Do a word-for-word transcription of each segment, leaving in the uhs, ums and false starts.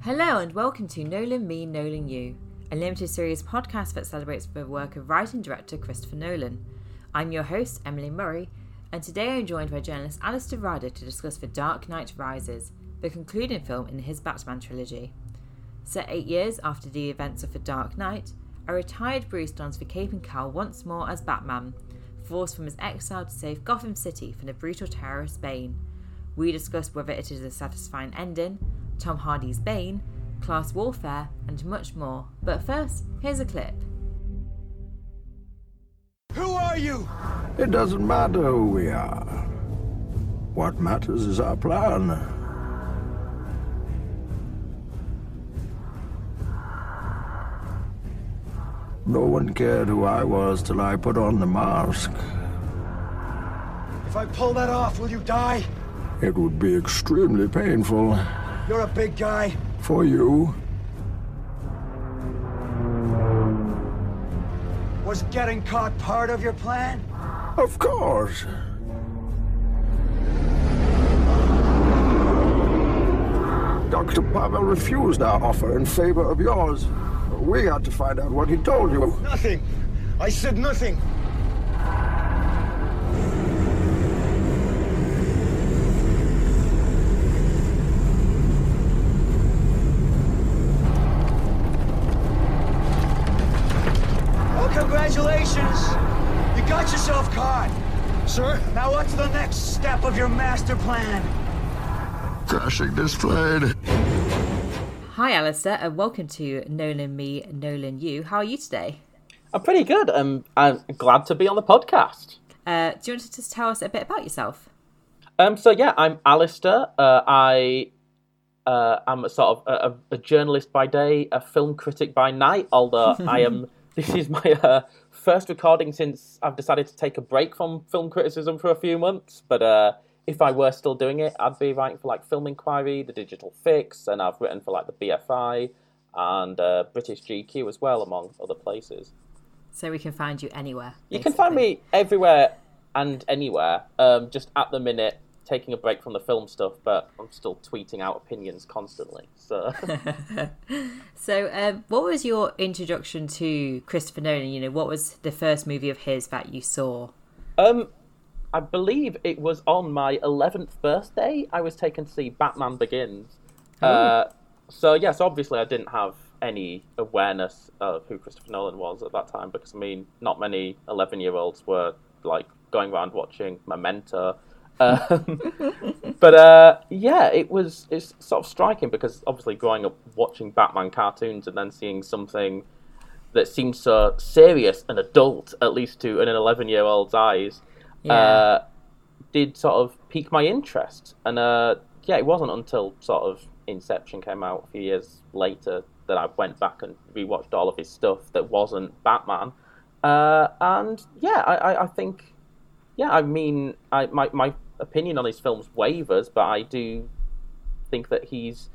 Hello and welcome to Nolan Me, Nolan You, a limited series podcast that celebrates the work of writer and director Christopher Nolan. I'm your host, Emily Murray, and today I'm joined by journalist Alistair Ryder to discuss The Dark Knight Rises, the concluding film in his Batman trilogy. Set eight years after the events of The Dark Knight, a retired Bruce dons the cape and cowl once more as Batman, forced from his exile to save Gotham City from the brutal terrorist Bane. We discuss whether it is a satisfying ending, Tom Hardy's Bane, class warfare, and much more. But first, here's a clip. Who are you? It doesn't matter who we are. What matters is our plan. No one cared who I was till I put on the mask. If I pull that off, will you die? It would be extremely painful. You're a big guy. For you. Was getting caught part of your plan? Of course. Doctor Pavel refused our offer in favor of yours. We had to find out what he told you. Nothing. I said nothing. Well, congratulations. You got yourself caught. Sir? Now what's the next step of your master plan? Crashing this plane. Hi Alistair, and welcome to Nolan Me, Nolan You. How are you today? I'm pretty good. Um, I'm glad to be on the podcast. Uh, do you want to just tell us a bit about yourself? Um, so yeah, I'm Alistair. Uh, I uh, am a sort of a, a journalist by day, a film critic by night. Although I am, this is my uh, first recording since I've decided to take a break from film criticism for a few months. But uh, if I were still doing it, I'd be writing for like Film Inquiry, The Digital Fix, and I've written for like the B F I and uh, British G Q as well, among other places. So we can find you anywhere. You basically. can find me everywhere and anywhere. Um, just at the minute, taking a break from the film stuff, but I'm still tweeting out opinions constantly. So, so um, what was your introduction to Christopher Nolan? You know, what was the first movie of his that you saw? um, I believe it was on my eleventh birthday. I was taken to see Batman Begins. Oh. Uh, so yes, obviously I didn't have any awareness of who Christopher Nolan was at that time, because I mean, not many eleven-year-olds were like going around watching Memento. Um, but uh, yeah, it was it's sort of striking, because obviously growing up watching Batman cartoons and then seeing something that seems so serious and adult, at least to an eleven-year-old's eyes, Yeah. uh, did sort of pique my interest. And uh, yeah, it wasn't until sort of Inception came out a few years later that I went back and rewatched all of his stuff that wasn't Batman. Uh, and yeah, I, I, I think, yeah, I mean, I, my, my opinion on his films wavers, but I do think that he's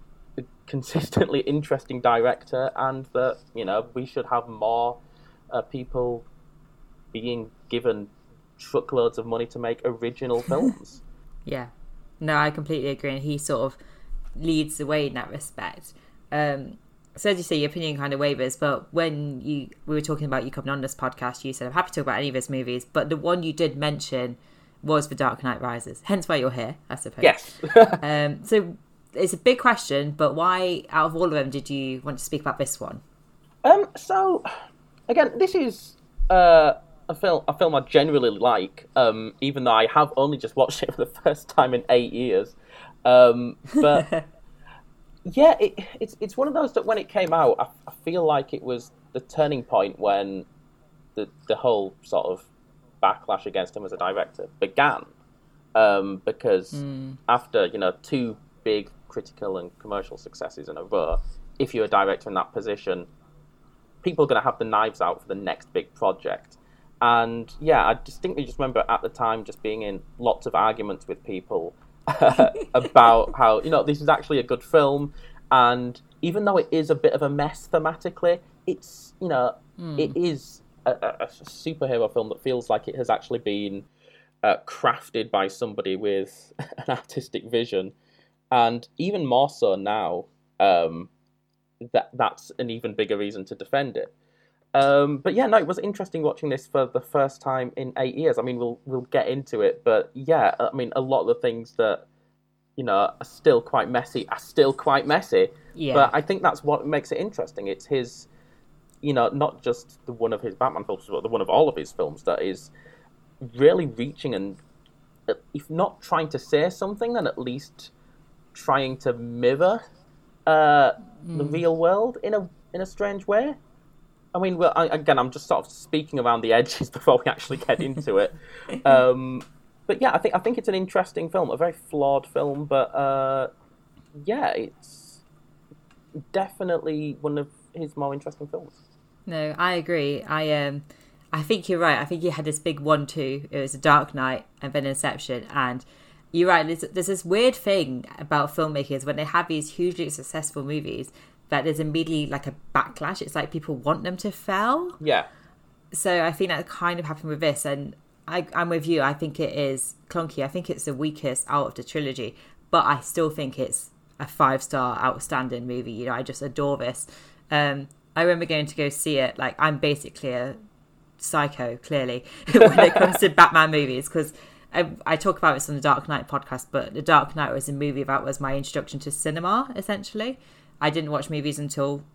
a consistently interesting director, and that, you know, we should have more uh, people being given truckloads of money to make original films. Yeah. No, I completely agree. And he sort of leads the way in that respect. Um, so as you say, your opinion kind of wavers, but when you we were talking about you coming on this podcast, you said, I'm happy to talk about any of his movies, but the one you did mention was The Dark Knight Rises, hence why you're here, I suppose. Yes. um, so it's a big question, but why, out of all of them, did you want to speak about this one? Um. So, again, this is uh, a film a film I generally like, um, even though I have only just watched it for the first time in eight years. Um, but yeah, it, it's it's one of those that when it came out, I, I feel like it was the turning point when the the whole sort of backlash against him as a director began. Um, because mm. after, you know, two big critical and commercial successes in a row, if you're a director in that position, people are going to have the knives out for the next big project. And yeah, I distinctly just remember at the time just being in lots of arguments with people about how, you know, this is actually a good film, and even though it is a bit of a mess thematically, it's, you know, mm. it is a, a, a superhero film that feels like it has actually been uh, crafted by somebody with an artistic vision. And even more so now, um, that that's an even bigger reason to defend it. Um, but yeah, no, it was interesting watching this for the first time in eight years. I mean, we'll we'll get into it, but yeah, I mean, a lot of the things that, you know, are still quite messy are still quite messy. Yeah. But I think that's what makes it interesting. It's his, you know, not just the one of his Batman films, but the one of all of his films that is really reaching and, if not trying to say something, then at least trying to mirror uh, mm. the real world in a in a strange way. I mean, well, I, again, I'm just sort of speaking around the edges before we actually get into it. Um, but yeah, I think I think it's an interesting film, a very flawed film, but uh, yeah, it's definitely one of his more interesting films. No, I agree. I um, I think you're right. I think you had this big one-two. It was a Dark Knight and then Inception, and you're right. There's, there's this weird thing about filmmakers when they have these hugely successful movies, that there's immediately like a backlash. It's like people want them to fail. Yeah. So I think that kind of happened with this, and I, I'm with you. I think it is clunky. I think it's the weakest out of the trilogy, but I still think it's a five-star outstanding movie. You know, I just adore this. Um, I remember going to go see it. Like, I'm basically a psycho, clearly, when it comes to Batman movies, because I, I talk about this on the Dark Knight podcast, but The Dark Knight was a movie that was my introduction to cinema, essentially. I didn't watch movies until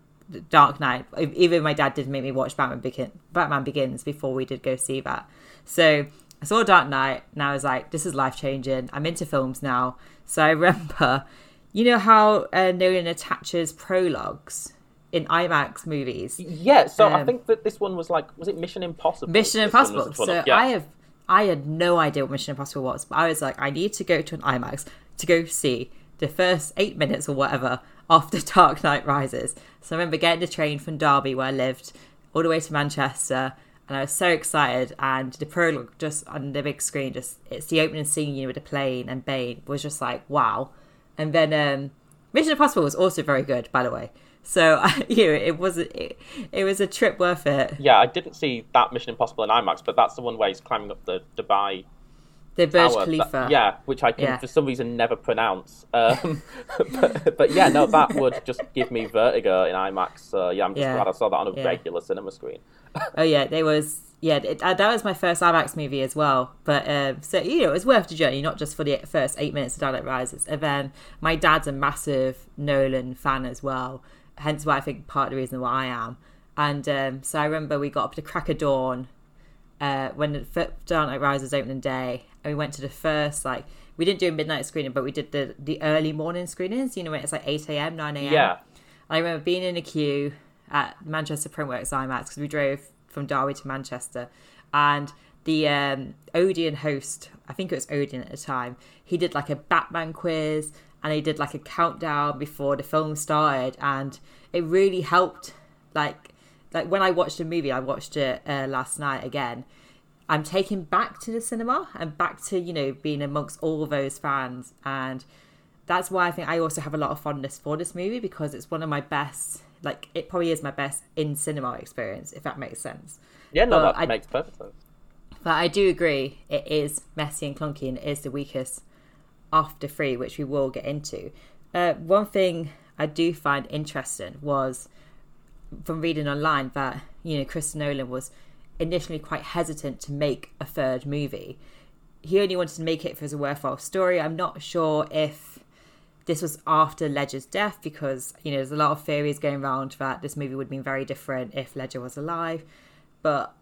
Dark Knight. Even my dad did make me watch Batman, Begin- Batman Begins before we did go see that. So I saw Dark Knight and I was like, this is life-changing. I'm into films now. So I remember, you know how uh, Nolan attaches prologues in IMAX movies? Yeah, so um, I think that this one was like, was it Mission Impossible? Mission Impossible. So yeah. I have, I had no idea what Mission Impossible was, but I was like, I need to go to an IMAX to go see the first eight minutes or whatever after Dark Knight Rises. So I remember getting the train from Derby, where I lived, all the way to Manchester, and I was so excited. And the prologue just on the big screen, just it's the opening scene, you know, with the plane and Bane, was just like, wow. And then um, Mission Impossible was also very good, by the way. So you know, it was it, it was a trip worth it. Yeah, I didn't see that Mission Impossible in IMAX, but that's the one where he's climbing up the Dubai. The Burj Tower, Khalifa. That, yeah, which I can yeah. for some reason never pronounce. Um, but, but yeah, no, that would just give me vertigo in IMAX. So yeah, I'm just yeah. glad I saw that on a yeah. regular cinema screen. Oh yeah, there was yeah it, uh, that was my first IMAX movie as well. But um, so you know, it was worth the journey, not just for the first eight minutes of Dark Knight Rises. And then my dad's a massive Nolan fan as well, hence why I think part of the reason why I am. And um, so I remember we got up to crack of dawn uh, when the Dark Knight Rises opening day. And we went to the first, like, we didn't do a midnight screening, but we did the, the early morning screenings, you know, when it's like eight a.m., nine a.m. Yeah. I remember being in a queue at Manchester Printworks IMAX, because we drove from Derby to Manchester. And the um, Odeon host, I think it was Odeon at the time, he did like a Batman quiz, and he did like a countdown before the film started. And it really helped, like, like when I watched the movie, I watched it uh, last night again, I'm taken back to the cinema and back to, you know, being amongst all those fans. And that's why I think I also have a lot of fondness for this movie, because it's one of my best, like, it probably is my best in cinema experience, if that makes sense. Yeah, no, but that I, makes perfect sense. But I do agree, it is messy and clunky, and it is the weakest of the three, which we will get into. Uh, one thing I do find interesting was, from reading online, that, you know, Christopher Nolan was initially quite hesitant to make a third movie. He only wanted to make it for as a worthwhile story. I'm not sure if this was after Ledger's death, because, you know, there's a lot of theories going around that this movie would have been very different if Ledger was alive. But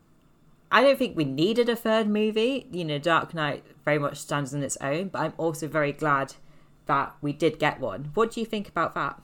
I don't think we needed a third movie. You know, Dark Knight very much stands on its own, but I'm also very glad that we did get one. What do you think about that?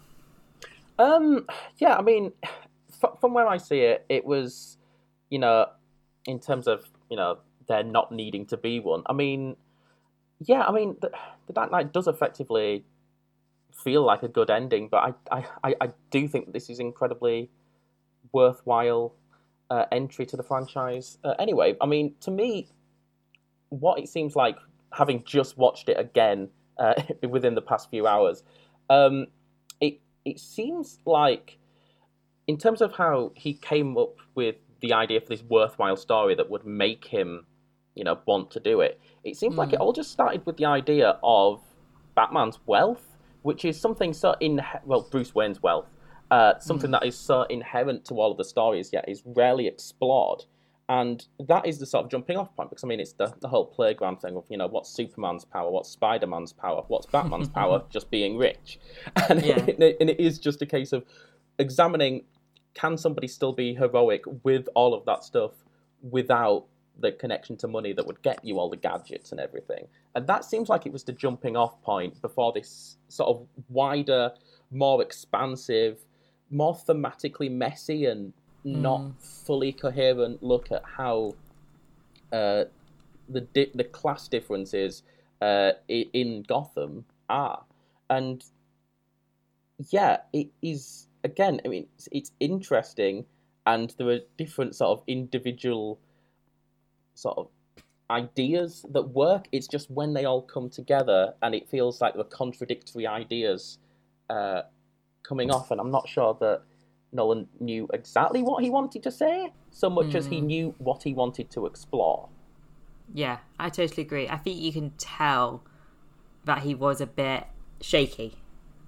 Um, yeah, I mean, f- from where I see it, it was, you know, in terms of, you know, there not needing to be one. I mean, yeah, I mean, the, the Dark Knight does effectively feel like a good ending, but I, I, I do think that this is incredibly worthwhile uh, entry to the franchise. Uh, anyway, I mean, to me, what it seems like, having just watched it again uh, within the past few hours, um, it it seems like, in terms of how he came up with the idea for this worthwhile story that would make him, you know, want to do it, it seems mm. like it all just started with the idea of Batman's wealth, which is something so in well, Bruce Wayne's wealth, uh, something mm. that is so inherent to all of the stories, yet is rarely explored. And that is the sort of jumping off point, because I mean, it's the, the whole playground thing of, you know, what's Superman's power, what's Spider-Man's power, what's Batman's power, just being rich. And, yeah. it, and it is just a case of examining, can somebody still be heroic with all of that stuff without the connection to money that would get you all the gadgets and everything? And that seems like it was the jumping off point before this sort of wider, more expansive, more thematically messy and not mm. fully coherent look at how uh, the di- the class differences uh, in Gotham are. And yeah, it is, again, I mean, it's, it's interesting, and there are different sort of individual sort of ideas that work. It's just when they all come together and it feels like there are contradictory ideas uh, coming off, and I'm not sure that Nolan knew exactly what he wanted to say, so much mm. as he knew what he wanted to explore. Yeah, I totally agree. I think you can tell that he was a bit shaky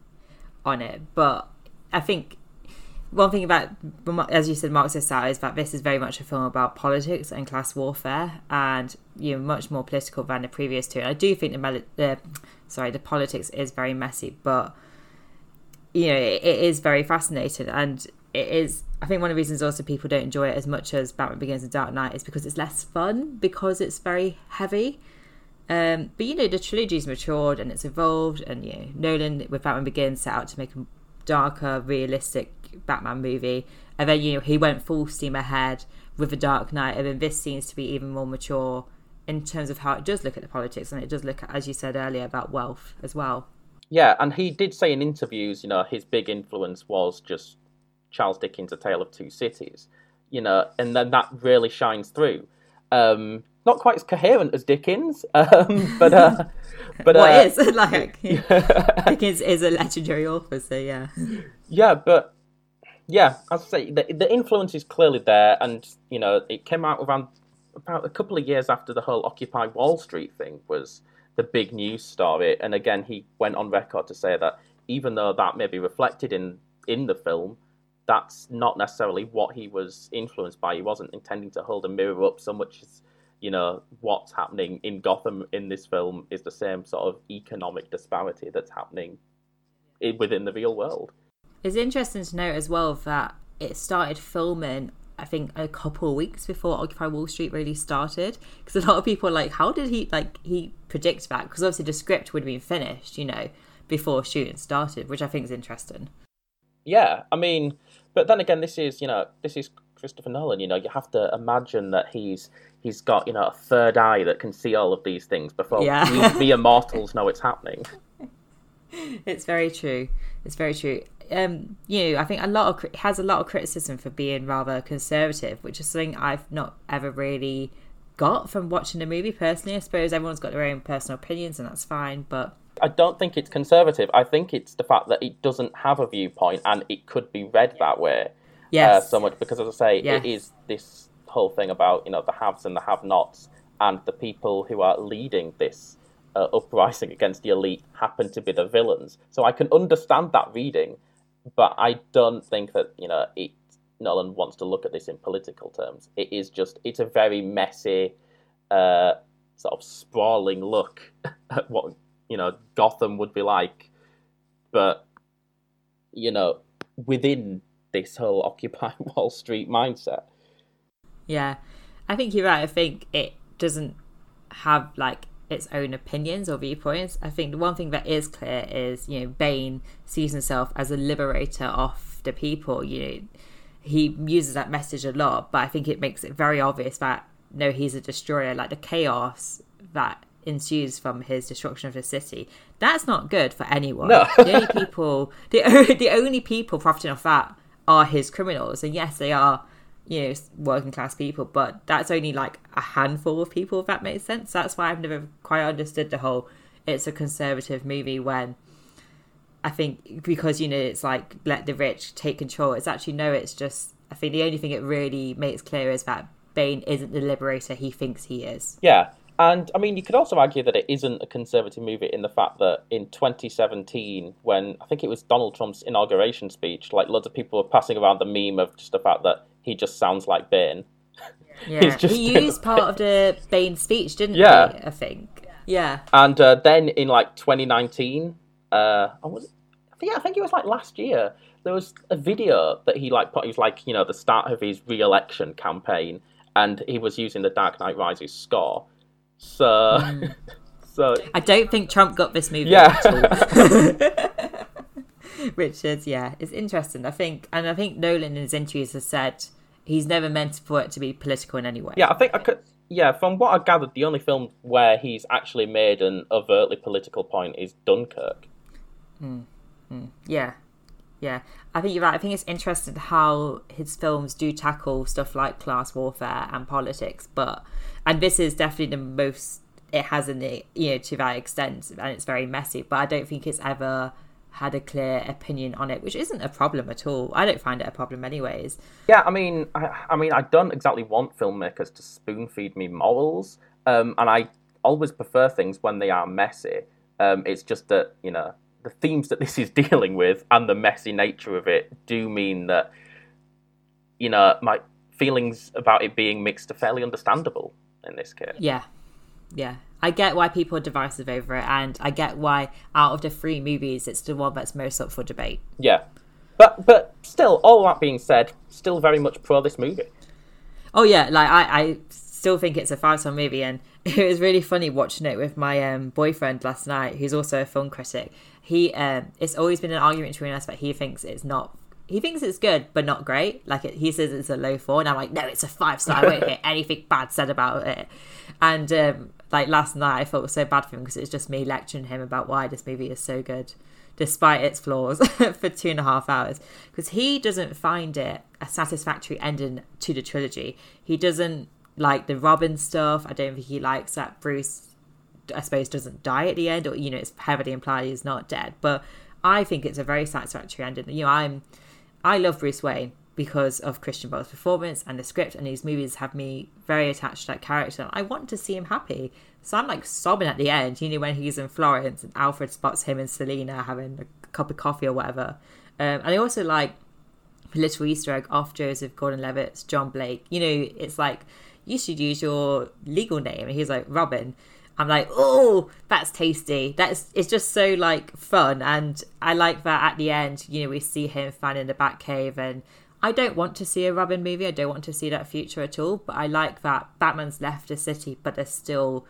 on it, but I think one thing about, as you said, Marxist out, is that this is very much a film about politics and class warfare, and you know, much more political than the previous two. And I do think the, the sorry, the politics is very messy, but you know, it, it is very fascinating, and it is, I think one of the reasons also people don't enjoy it as much as Batman Begins and Dark Knight is because it's less fun, because it's very heavy. Um, but, you know, the trilogy's matured and it's evolved, and, you know, Nolan with Batman Begins set out to make a darker, realistic Batman movie, and then, you know, he went full steam ahead with The Dark Knight, and then this seems to be even more mature in terms of how it does look at the politics, and it does look at, as you said earlier, about wealth as well. Yeah, and he did say in interviews, you know, his big influence was just Charles Dickens' A Tale of Two Cities, you know, and then that really shines through. Um, not quite as coherent as Dickens, um, but uh, but what uh, is like Dickens is a legendary author, so yeah, yeah, but yeah, as I say, the, the influence is clearly there, and you know, it came out around about a couple of years after the whole Occupy Wall Street thing was the big news story, and again, he went on record to say that even though that may be reflected in in the film, that's not necessarily what he was influenced by. He wasn't intending to hold a mirror up so much as, you know, what's happening in Gotham in this film is the same sort of economic disparity that's happening in, within the real world. It's interesting to note as well that it started filming, I think, a couple of weeks before Occupy Wall Street really started, because a lot of people are like, how did he, like, he predict that? Because obviously the script would have been finished, you know, before shooting started, which I think is interesting. Yeah, I mean, but then again, this is, you know, this is Christopher Nolan, you know, you have to imagine that he's he's got, you know, a third eye that can see all of these things before yeah. we, the immortals know it's happening. It's very true. It's very true. Um, you know, I think a lot of has a lot of criticism for being rather conservative, which is something I've not ever really got from watching the movie personally. I suppose everyone's got their own personal opinions, and that's fine, but I don't think it's conservative. I think it's the fact that it doesn't have a viewpoint, and it could be read that way. Yes. Uh, so much because, as I say, yes. it is this whole thing about, you know, the haves and the have-nots, and the people who are leading this uh, uprising against the elite happen to be the villains. So I can understand that reading, but I don't think that, you know, it, Nolan wants to look at this in political terms. It is just, it's a very messy, uh, sort of sprawling look at what, you know, Gotham would be like, but, you know, within this whole Occupy Wall Street mindset. Yeah, I think you're right. I think it doesn't have, like, its own opinions or viewpoints. I think the one thing that is clear is, you know, Bane sees himself as a liberator of the people. You know, he uses that message a lot, but I think it makes it very obvious that, no, he's a destroyer. Like, the chaos that ensues from his destruction of the city, that's not good for anyone. No. The only people the, the only people profiting off that are his criminals, and yes, they are, you know, working class people, but that's only like a handful of people, if that makes sense. That's why I've never quite understood the whole it's a conservative movie, when I think because, you know, it's like let the rich take control. It's actually, no, it's just, I think the only thing it really makes clear is that Bane isn't the liberator he thinks he is. Yeah. And, I mean, you could also argue that it isn't a conservative movie in the fact that in twenty seventeen, when I think it was Donald Trump's inauguration speech, like, loads of people were passing around the meme of just the fact that he just sounds like Bane. Yeah, just, he used part of the Bane speech, didn't yeah. he, I think? Yeah. And uh, then in, like, twenty nineteen, uh, was it? Yeah, I think it was, like, last year, there was a video that he, like, put, it was, like, you know, the start of his re-election campaign, and he was using the Dark Knight Rises score. So, mm. so I don't think Trump got this movie yeah. at all. Richard, yeah, it's interesting. I think, and I think Nolan in his interviews has said he's never meant for it to be political in any way. Yeah, I think I could. Yeah, from what I gathered, the only film where he's actually made an overtly political point is Dunkirk. Mm. Mm. Yeah, yeah. I think you're right. I think it's interesting how his films do tackle stuff like class warfare and politics, but. And this is definitely the most it has in it, you know, to that extent, and it's very messy. But I don't think it's ever had a clear opinion on it, which isn't a problem at all. I don't find it a problem, anyways. Yeah, I mean, I, I mean, I don't exactly want filmmakers to spoon feed me morals, um, and I always prefer things when they are messy. Um, it's just that, you know, the themes that this is dealing with and the messy nature of it do mean that, you know, my feelings about it being mixed are fairly understandable. In this case. Yeah, yeah. I get why people are divisive over it, and I get why out of the three movies, it's the one that's most up for debate. Yeah. But but still, all that being said, still very much pro this movie. Oh yeah, like I, I still think it's a five-star movie, and it was really funny watching it with my um, boyfriend last night, who's also a film critic. He, um, it's always been an argument between us, but he thinks it's not He thinks it's good, but not great. Like, it, he says it's a low four, and I'm like, no, it's a five star. I won't hear anything bad said about it. And, um, like, last night, I felt so bad for him because it was just me lecturing him about why this movie is so good, despite its flaws, for two and a half hours. Because he doesn't find it a satisfactory ending to the trilogy. He doesn't like the Robin stuff. I don't think he likes that Bruce, I suppose, doesn't die at the end, or, you know, it's heavily implied he's not dead. But I think it's a very satisfactory ending. You know, I'm... I love Bruce Wayne because of Christian Bale's performance and the script, and these movies have me very attached to that character. I want to see him happy. So I'm like sobbing at the end, you know, when he's in Florence and Alfred spots him and Selena having a cup of coffee or whatever. Um, and I also like a little Easter egg off Joseph Gordon-Levitt's John Blake. You know, it's like, you should use your legal name. And he's like, Robin. I'm like, oh, that's tasty. That's it's just so like fun, and I like that at the end, you know, we see him finding the Batcave, and I don't want to see a Robin movie. I don't want to see that future at all. But I like that Batman's left the city, but there's still,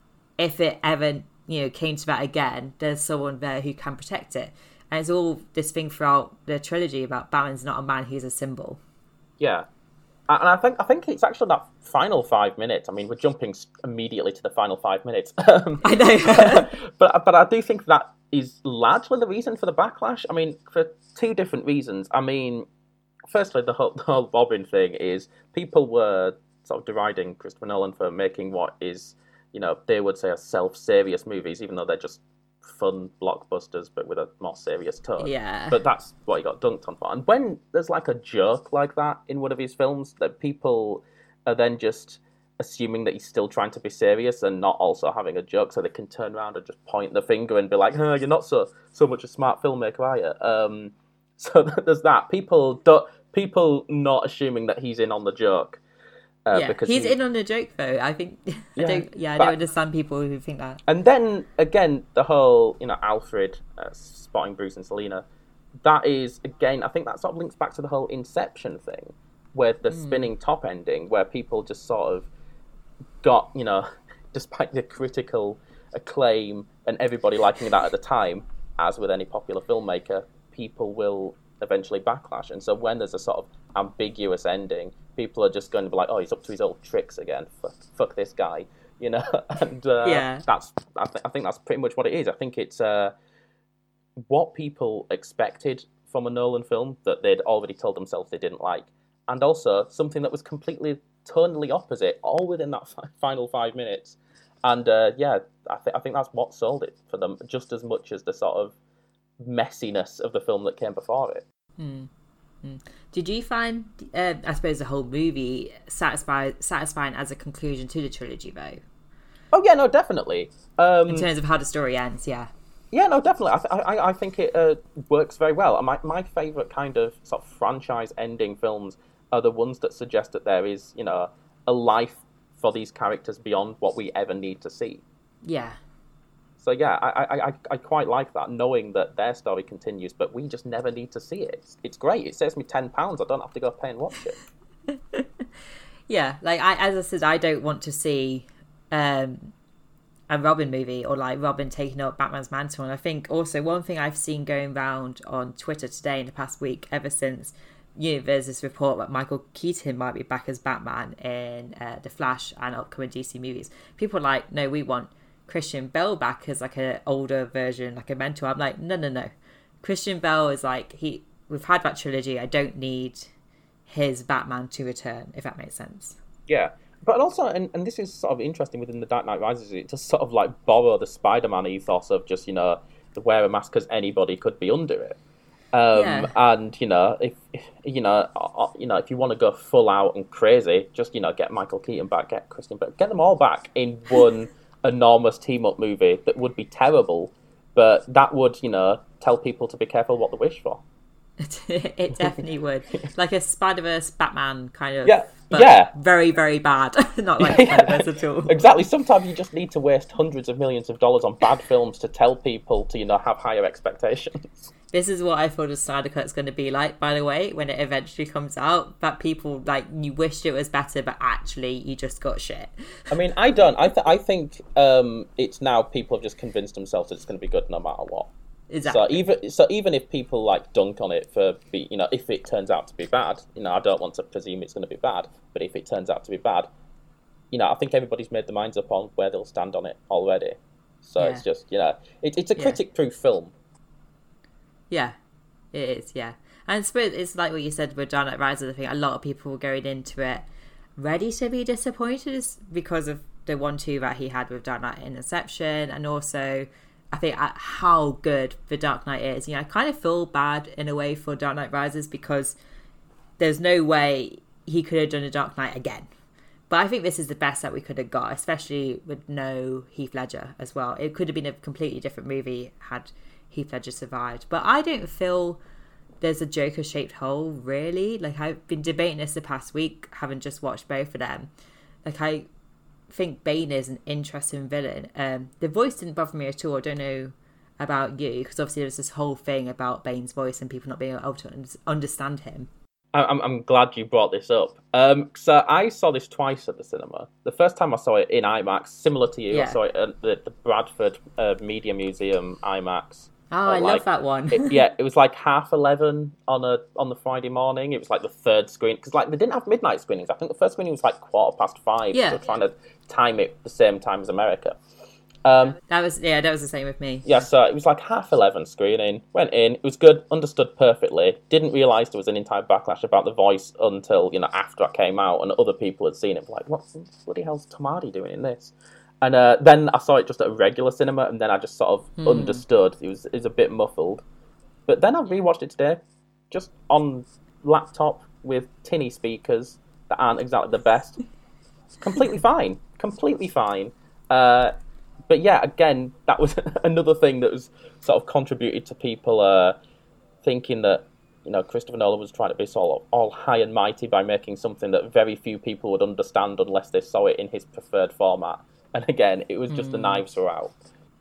if it ever, you know, came to that again, there's someone there who can protect it. And it's all this thing throughout the trilogy about Batman's not a man; he's a symbol. Yeah. And I think I think it's actually that final five minutes. I mean, we're jumping immediately to the final five minutes. I know. but but I do think that is largely the reason for the backlash. I mean, for two different reasons. I mean, firstly, the whole, the whole Robin thing is people were sort of deriding Christopher Nolan for making what is, you know, they would say are self-serious movies, even though they're just fun blockbusters but with a more serious tone. Yeah. But that's what he got dunked on for. And when there's like a joke like that in one of his films, that people are then just assuming that he's still trying to be serious and not also having a joke, so they can turn around and just point the finger and be like, oh, you're not so so much a smart filmmaker, are you? Um, so there's that. People don't, people not assuming that he's in on the joke. Uh, yeah, because he's he, in on the joke though. I think yeah, I don't. Yeah, I but, don't understand people who think that. And then again, the whole, you know, Alfred uh, spotting Bruce and Selena. That is again, I think that sort of links back to the whole Inception thing, with the mm. spinning top ending, where people just sort of got, you know, despite the critical acclaim and everybody liking that at the time, as with any popular filmmaker, people will eventually backlash. And so when there's a sort of ambiguous ending, people are just going to be like, oh, he's up to his old tricks again. Fuck, fuck this guy, you know? And uh, yeah. that's, I, th- I think that's pretty much what it is. I think it's uh, what people expected from a Nolan film that they'd already told themselves they didn't like. And also something that was completely tonally opposite, all within that f- final five minutes. And uh, yeah, I, th- I think that's what sold it for them, just as much as the sort of messiness of the film that came before it. Hmm. Mm. Did you find, uh, I suppose, the whole movie satisfy, satisfying as a conclusion to the trilogy, though? Oh yeah, no, definitely. Um, in terms of how the story ends, yeah. Yeah, no, definitely. I th- I, I think it uh, works very well. And my my favourite kind of sort of franchise ending films are the ones that suggest that there is, you know, a life for these characters beyond what we ever need to see. Yeah. So yeah, I I, I, I quite like that, knowing that their story continues, but we just never need to see it. It's, it's great. It saves me ten pounds. I don't have to go pay and watch it. Yeah, like I, as I said, I don't want to see um, a Robin movie or like Robin taking up Batman's mantle. And I think also one thing I've seen going around on Twitter today in the past week, ever since, you know, there's this report that Michael Keaton might be back as Batman in uh, The Flash and upcoming D C movies. People are like, no, we want Christian Bale back as like an older version, like a mentor. I'm like, no, no, no. Christian Bale is like, he. we've had that trilogy. I don't need his Batman to return, if that makes sense. Yeah. But also, and, and this is sort of interesting within the Dark Knight Rises, it just sort of like borrow the Spider-Man ethos of just, you know, the wear a mask because anybody could be under it. Um, yeah. And, you know, if, you know, you know, if you want to go full out and crazy, just, you know, get Michael Keaton back, get Christian, but get them all back in one enormous team-up movie that would be terrible, but that would, you know, tell people to be careful what they wish for. It definitely would. Like a Spider-Verse Batman kind of. Yeah, but yeah. Very, very bad. Not like Spider-Verse at all. Exactly. Sometimes you just need to waste hundreds of millions of dollars on bad films to tell people to, you know, have higher expectations. This is what I thought a Snyder Cut's going to be like, by the way, when it eventually comes out. That people, like, you wished it was better, but actually you just got shit. I mean, I don't. I, th- I think um, it's now people have just convinced themselves that it's going to be good no matter what. Exactly. So even so, even if people like dunk on it for, be, you know, if it turns out to be bad, you know, I don't want to presume it's going to be bad, but if it turns out to be bad, you know, I think everybody's made their minds up on where they'll stand on it already. So yeah. It's just, you know, it, it's a critic-proof yeah. film. Yeah, it is. Yeah, and it's, it's like what you said with Dark Knight Rises. I think a lot of people were going into it ready to be disappointed because of the one-two that he had with Dark Knight and Inception, and also I think at how good The Dark Knight is. You know, I kind of feel bad in a way for Dark Knight Rises because there's no way he could have done a Dark Knight again. But I think this is the best that we could have got, especially with no Heath Ledger as well. It could have been a completely different movie had Heath Ledger survived. But I don't feel there's a Joker-shaped hole, really. Like, I've been debating this the past week, having just watched both of them. Like, I think Bane is an interesting villain. Um, the voice didn't bother me at all. I don't know about you, because obviously there's this whole thing about Bane's voice and people not being able to understand him. I'm I'm glad you brought this up. Um, so I saw this twice at the cinema. The first time I saw it in IMAX, similar to you, yeah. I saw it at the, the Bradford uh, Media Museum IMAX. Oh, I like, love that one. it, yeah, it was like half eleven on a on the Friday morning. It was like the third screen because like they didn't have midnight screenings. I think the first screening was like quarter past five. Yeah, so trying to time it the same time as America. Um, that was yeah, that was the same with me. Yeah, so it was like half eleven screening. Went in, it was good, understood perfectly. Didn't realise there was an entire backlash about the voice until you know after I came out and other people had seen it. Like, what bloody hell's Tom Hardy doing in this? And uh, then I saw it just at a regular cinema, and then I just sort of hmm. understood. It was it was a bit muffled. But then I rewatched it today, just on laptop with tinny speakers that aren't exactly the best. Completely fine, completely fine. Uh, But yeah, again, that was another thing that was sort of contributed to people uh, thinking that, you know, Christopher Nolan was trying to be sort of all high and mighty by making something that very few people would understand unless they saw it in his preferred format. And again, it was just mm. the knives were out.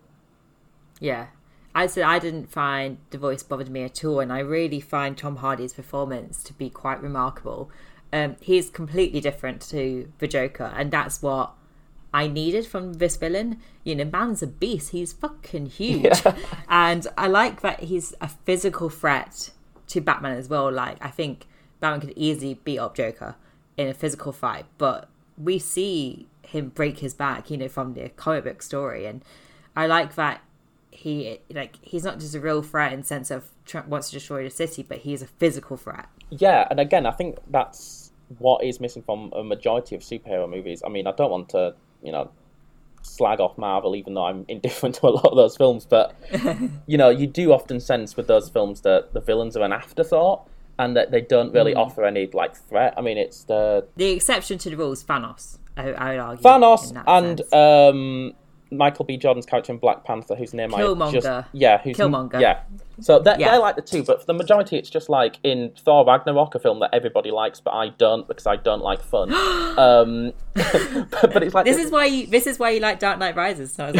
Yeah. I said I didn't find the voice bothered me at all, and I really find Tom Hardy's performance to be quite remarkable. Um, he's completely different to the Joker, and that's what I needed from this villain. You know, man's a beast. He's fucking huge. Yeah. And I like that he's a physical threat to Batman as well. Like, I think Batman could easily beat up Joker in a physical fight, but we see him break his back, you know, from the comic book story. And I like that he, like, he's not just a real threat in the sense of Trump wants to destroy the city, but he's a physical threat. Yeah, and again, I think that's what is missing from a majority of superhero movies. I mean, I don't want to, you know, slag off Marvel, even though I'm indifferent to a lot of those films. But, you know, you do often sense with those films that the villains are an afterthought and that they don't really mm. offer any, like, threat. I mean, it's the... The exception to the rules, Thanos. I, I would argue. Thanos in that and sense. um, Michael B. Jordan's character in Black Panther, whose name Killmonger. I just yeah, who's Killmonger. yeah. So they're, Yeah. they're like the two, but for the majority, it's just like in Thor Ragnarok, a film that everybody likes, but I don't because I don't like fun. um, but, but it's like This is why you. This is why you like Dark Knight Rises. So I was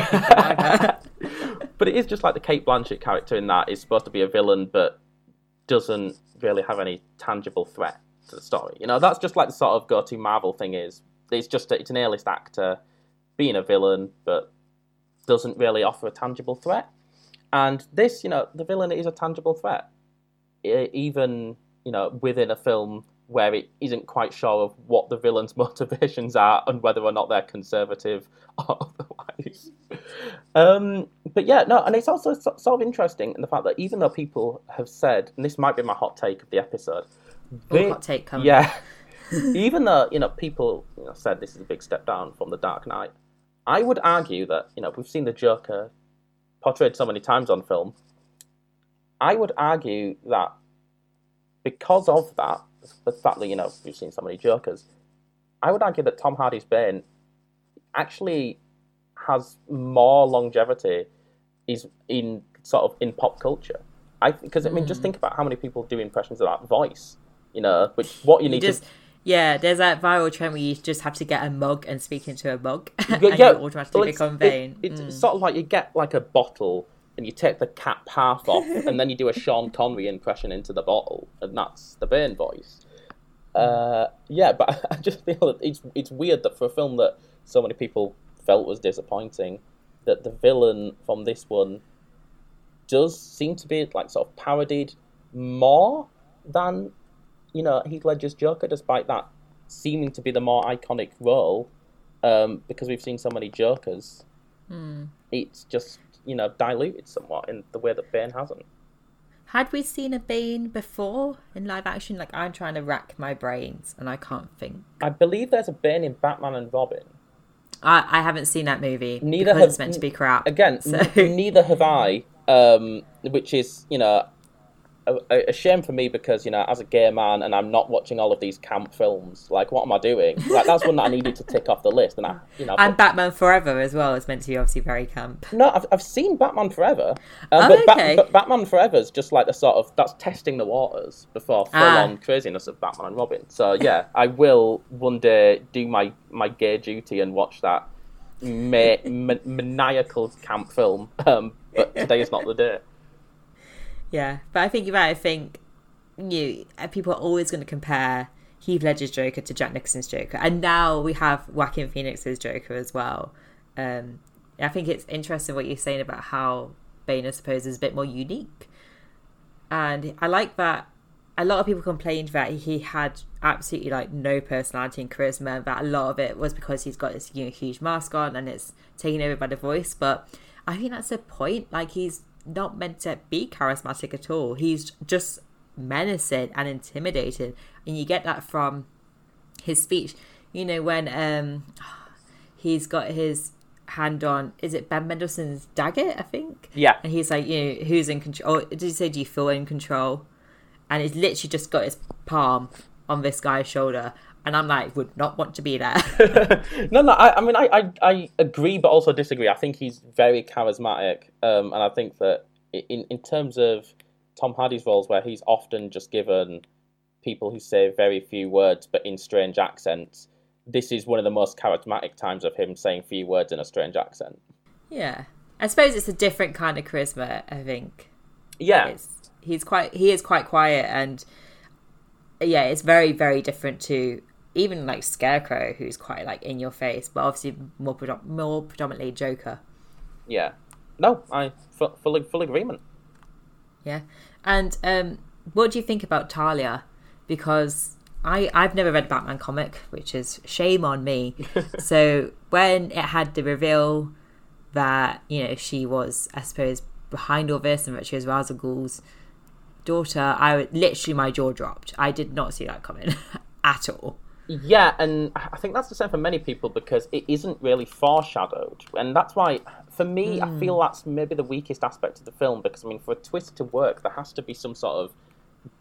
like, but it is just like the Kate Blanchett character in that is supposed to be a villain, but doesn't really have any tangible threat to the story. You know, that's just like the sort of go-to Marvel thing is. It's just a, it's an A-list actor being a villain, but doesn't really offer a tangible threat. And this, you know, the villain is a tangible threat, I, even you know within a film where it isn't quite sure of what the villain's motivations are and whether or not they're conservative or otherwise. Um, but yeah, no, and it's also so, sort of interesting in the fact that even though people have said, and this might be my hot take of the episode, oh, hot take coming. Yeah. Even though, you know, people you know, said this is a big step down from The Dark Knight, I would argue that, you know, we've seen the Joker portrayed so many times on film. I would argue that because of that, the fact that, you know, we've seen so many Jokers, I would argue that Tom Hardy's Bane actually has more longevity is in sort of in pop culture. I Because, I mean, mm. just think about how many people do impressions of that voice, you know, which what you need you just, to... Yeah, there's that viral trend where you just have to get a mug and speak into a mug, and yeah, you automatically well, become Bane. It, it's mm. sort of like you get like a bottle and you take the cap half off, and then you do a Sean Connery impression into the bottle, and that's the Bane voice. Uh, yeah, but I just feel that it's it's weird that for a film that so many people felt was disappointing, that the villain from this one does seem to be like sort of parodied more than, you know, Heath Ledger's Joker, despite that seeming to be the more iconic role, um, because we've seen so many Jokers. Mm. It's just, you know, diluted somewhat in the way that Bane hasn't. Had we seen a Bane before in live action? Like, I'm trying to rack my brains and I can't think. I believe there's a Bane in Batman and Robin. I, I haven't seen that movie Neither because have, it's meant to be crap. Again, so. n- neither have I, um, which is, you know, a, a shame for me because, you know, as a gay man and I'm not watching all of these camp films, like, what am I doing? Like, that's one that I needed to tick off the list. And, I, you know, and Batman Forever as well is meant to be obviously very camp. No, I've I've seen Batman Forever. Uh, oh, but, okay. ba- but Batman Forever is just like the sort of, that's testing the waters before full-on ah. craziness of Batman and Robin. So, yeah, I will one day do my, my gay duty and watch that ma- ma- maniacal camp film. Um, but today is not the day. Yeah, but I think you're right. I think you people are always going to compare Heath Ledger's Joker to Jack Nicholson's Joker, and now we have Joaquin Phoenix's Joker as well. Um, I think it's interesting what you're saying about how Bane, I suppose, is a bit more unique, and I like that. A lot of people complained that he had absolutely like no personality and charisma, and that a lot of it was because he's got this, you know, huge mask on and it's taken over by the voice. But I think that's the point. Like, he's not meant to be charismatic at all. He's just menacing and intimidating, and you get that from his speech. You know, when um he's got his hand on, is it Ben Mendelsohn's dagger, I think? Yeah. And he's like, you know, who's in control? Or did he say, do you feel in control? And he's literally just got his palm on this guy's shoulder, and I'm like, would not want to be there. no, no, I, I mean, I, I, I agree, but also disagree. I think he's very charismatic, um, and I think that in, in terms of Tom Hardy's roles, where he's often just given people who say very few words but in strange accents, this is one of the most charismatic times of him saying few words in a strange accent. Yeah. I suppose it's a different kind of charisma, I think. Yeah. It's, he's quite, he is quite quiet, and yeah, it's very, very different to even like Scarecrow, who's quite like in your face, but obviously more predom- more predominantly Joker. Yeah. No, I full full, full agreement. Yeah. And um, what do you think about Talia? Because I, I've never read a Batman comic, which is shame on me. So when it had the reveal that, you know, she was, I suppose, behind all this and that she was Ra's al Ghul's daughter, I literally, my jaw dropped. I did not see that coming at all. Yeah, and I think that's the same for many people because it isn't really foreshadowed. And that's why, for me, mm. I feel that's maybe the weakest aspect of the film because, I mean, for a twist to work, there has to be some sort of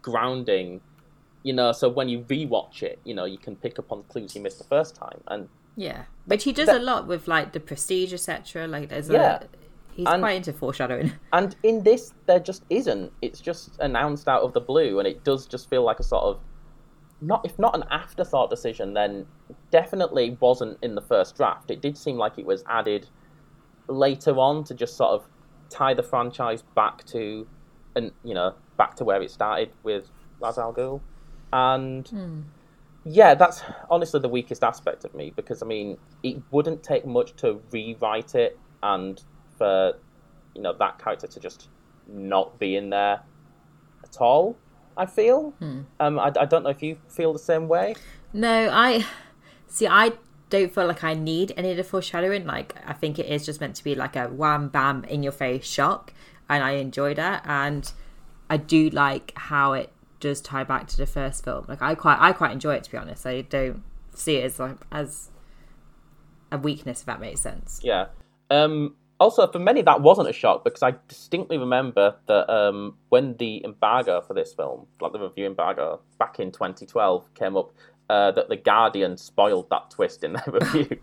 grounding, you know, so when you rewatch it, you know, you can pick up on clues you missed the first time. And Yeah, which he does that, a lot with like the Prestige, et cetera. Like there's yeah. a he's and, quite into foreshadowing. And in this, there just isn't. It's just announced out of the blue, and it does just feel like a sort of not if not an afterthought decision, then definitely wasn't in the first draft. It did seem like it was added later on to just sort of tie the franchise back to, and you know, back to where it started with Ra's al Ghul, and hmm. yeah, that's honestly the weakest aspect of me, because I mean, it wouldn't take much to rewrite it, and for you know that character to just not be in there at all. I feel. Hmm. Um, I, I don't know if you feel the same way. No, I see. I don't feel like I need any of the foreshadowing. Like, I think it is just meant to be like a wham bam in your face shock, and I enjoy that. And I do like how it does tie back to the first film. Like, I quite, I quite enjoy it, to be honest. I don't see it as like as a weakness, if that makes sense. Yeah. Um. Also, for many, that wasn't a shock, because I distinctly remember that um, when the embargo for this film, like the review embargo, back in twenty twelve came up, uh, that The Guardian spoiled that twist in their review.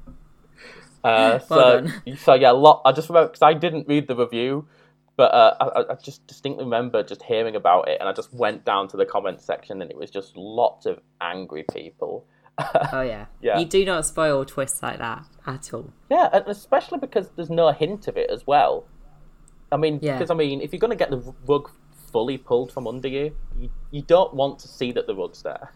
uh, so, well done. so yeah, a lot. I just remember, because I didn't read the review, but uh, I, I just distinctly remember just hearing about it, and I just went down to the comment section, and it was just lots of angry people. Oh yeah. yeah, you do not spoil twists like that at all. Yeah, and especially because there's no hint of it as well. I mean, yeah. because I mean, if you're going to get the rug fully pulled from under you, you, you don't want to see that the rug's there.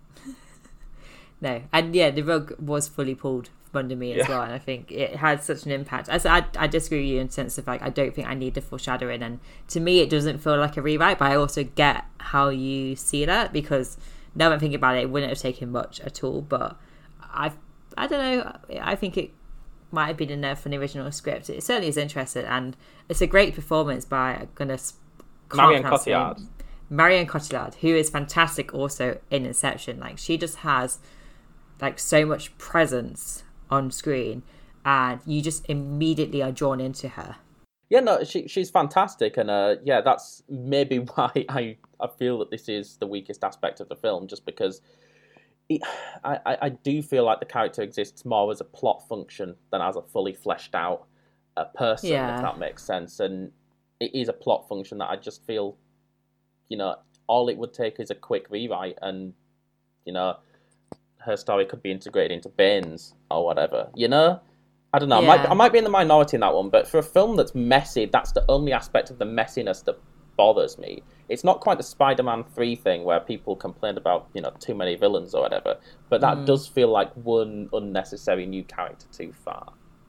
No, and yeah, the rug was fully pulled from under me as yeah. well, and I think it had such an impact. I, I, I disagree with you in the sense of like, I don't think I need the foreshadowing, and to me it doesn't feel like a rewrite, but I also get how you see that, because now I'm thinking about it, it wouldn't have taken much at all, but I I don't know, I think it might have been in there from the original script. It certainly is interesting, and it's a great performance by, I'm gonna Marion Cotillard. Marion Cotillard, who is fantastic also in Inception. Like, she just has like so much presence on screen, and you just immediately are drawn into her. Yeah, no, she she's fantastic, and uh, yeah, that's maybe why I, I feel that this is the weakest aspect of the film, just because it, I, I do feel like the character exists more as a plot function than as a fully fleshed out uh, person, yeah. if that makes sense. And it is a plot function that I just feel, you know, all it would take is a quick rewrite, and, you know, her story could be integrated into Bane's or whatever, you know? I don't know. Yeah. I, might, I might be in the minority in that one, but for a film that's messy, that's the only aspect of the messiness that bothers me. It's not quite the Spider-Man three thing where people complained about, you know, too many villains or whatever, but that mm. does feel like one unnecessary new character too far.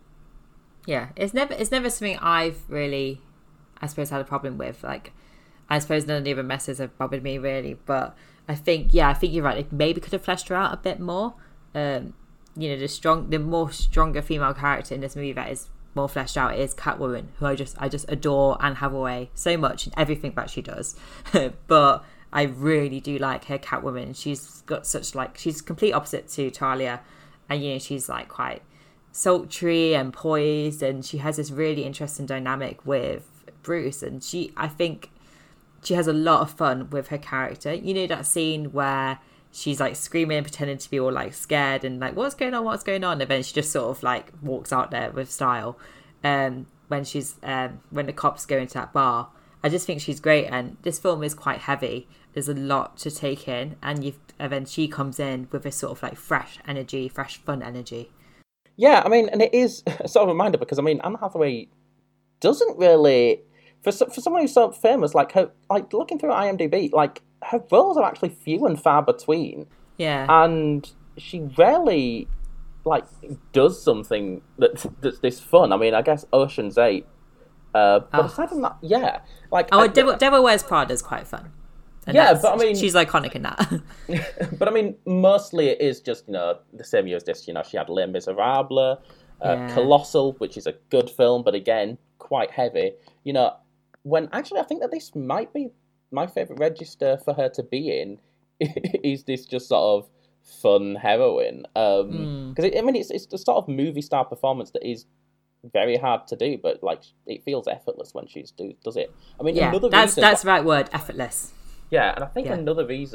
Yeah, it's never it's never something I've really, I suppose, had a problem with. Like, I suppose none of the other messes have bothered me really, but I think, yeah, I think you're right. It maybe could have fleshed her out a bit more. Um, you know, the strong, the more stronger female character in this movie that is more fleshed out is Catwoman, who I just, I just adore Anne Hathaway so much in everything that she does. But I really do like her Catwoman. She's got such like, she's complete opposite to Talia, and you know, she's like quite sultry and poised, and she has this really interesting dynamic with Bruce, and she, I think, she has a lot of fun with her character. You know that scene where she's like screaming and pretending to be all like scared and like, what's going on, what's going on? And then she just sort of like walks out there with style. Um, when she's, um, when the cops go into that bar, I just think she's great. And this film is quite heavy. There's a lot to take in. And you've, and then she comes in with this sort of like fresh energy, fresh fun energy. Yeah, I mean, and it is a sort of reminder, because I mean, Anne Hathaway doesn't really, for for someone who's so famous, like her, like looking through IMDb, like her roles are actually few and far between. Yeah, and she rarely like does something that's that's this fun. I mean, I guess Ocean's Eight, uh, but oh. aside from that, yeah, like oh, I, Devil, Devil Wears Prada is quite fun. And yeah, but I mean, she's iconic in that. But I mean, mostly it is just, you know, the same year as this. You know, she had Les Miserables, uh, yeah. Colossal, which is a good film, but again, quite heavy. You know, when actually I think that this might be my favourite register for her to be in is this just sort of fun heroine. Because, um, mm. I mean, it's it's the sort of movie star performance that is very hard to do, but, like, it feels effortless when she do, does it. I mean, yeah, another that's, reason... that's the right word, effortless. Yeah, and I think yeah. another reason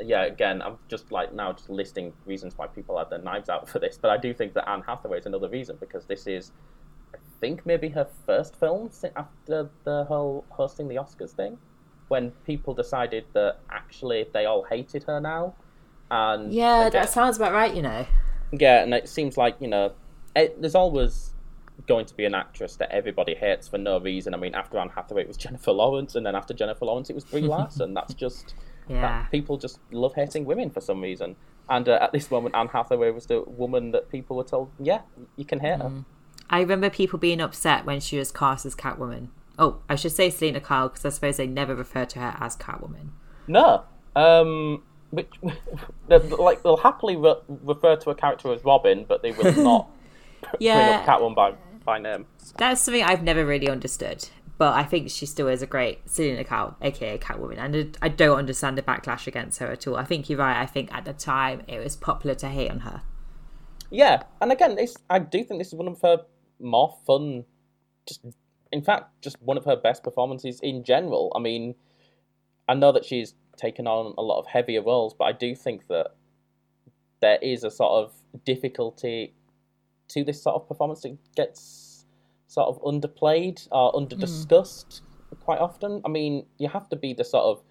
yeah, again, I'm just like now just listing reasons why people had their knives out for this, but I do think that Anne Hathaway is another reason, because this is, I think, maybe her first film after the whole hosting the Oscars thing, when people decided that actually they all hated her now. And yeah, again, that sounds about right, you know. Yeah, and it seems like, you know, it, there's always going to be an actress that everybody hates for no reason. I mean, after Anne Hathaway, it was Jennifer Lawrence, and then after Jennifer Lawrence, it was Brie Larson. That's just... Yeah. That people just love hating women for some reason. And uh, at this moment, Anne Hathaway was the woman that people were told, yeah, you can hate her. Mm. I remember people being upset when she was cast as Catwoman. Oh, I should say Selena Kyle, because I suppose they never referred to her as Catwoman. No. Um, which, like, they'll happily re- refer to a character as Robin, but they will not yeah. bring up Catwoman by, by name. That's something I've never really understood. But I think she still is a great Selena Kyle, aka Catwoman, and I don't understand the backlash against her at all. I think you're right. I think at the time it was popular to hate on her. Yeah, and again, this, I do think this is one of her more fun, just in fact, just one of her best performances in general. I mean, I know that she's taken on a lot of heavier roles, but I do think that there is a sort of difficulty to this sort of performance that gets sort of underplayed or under-discussed mm. quite often. I mean, you have to be the sort of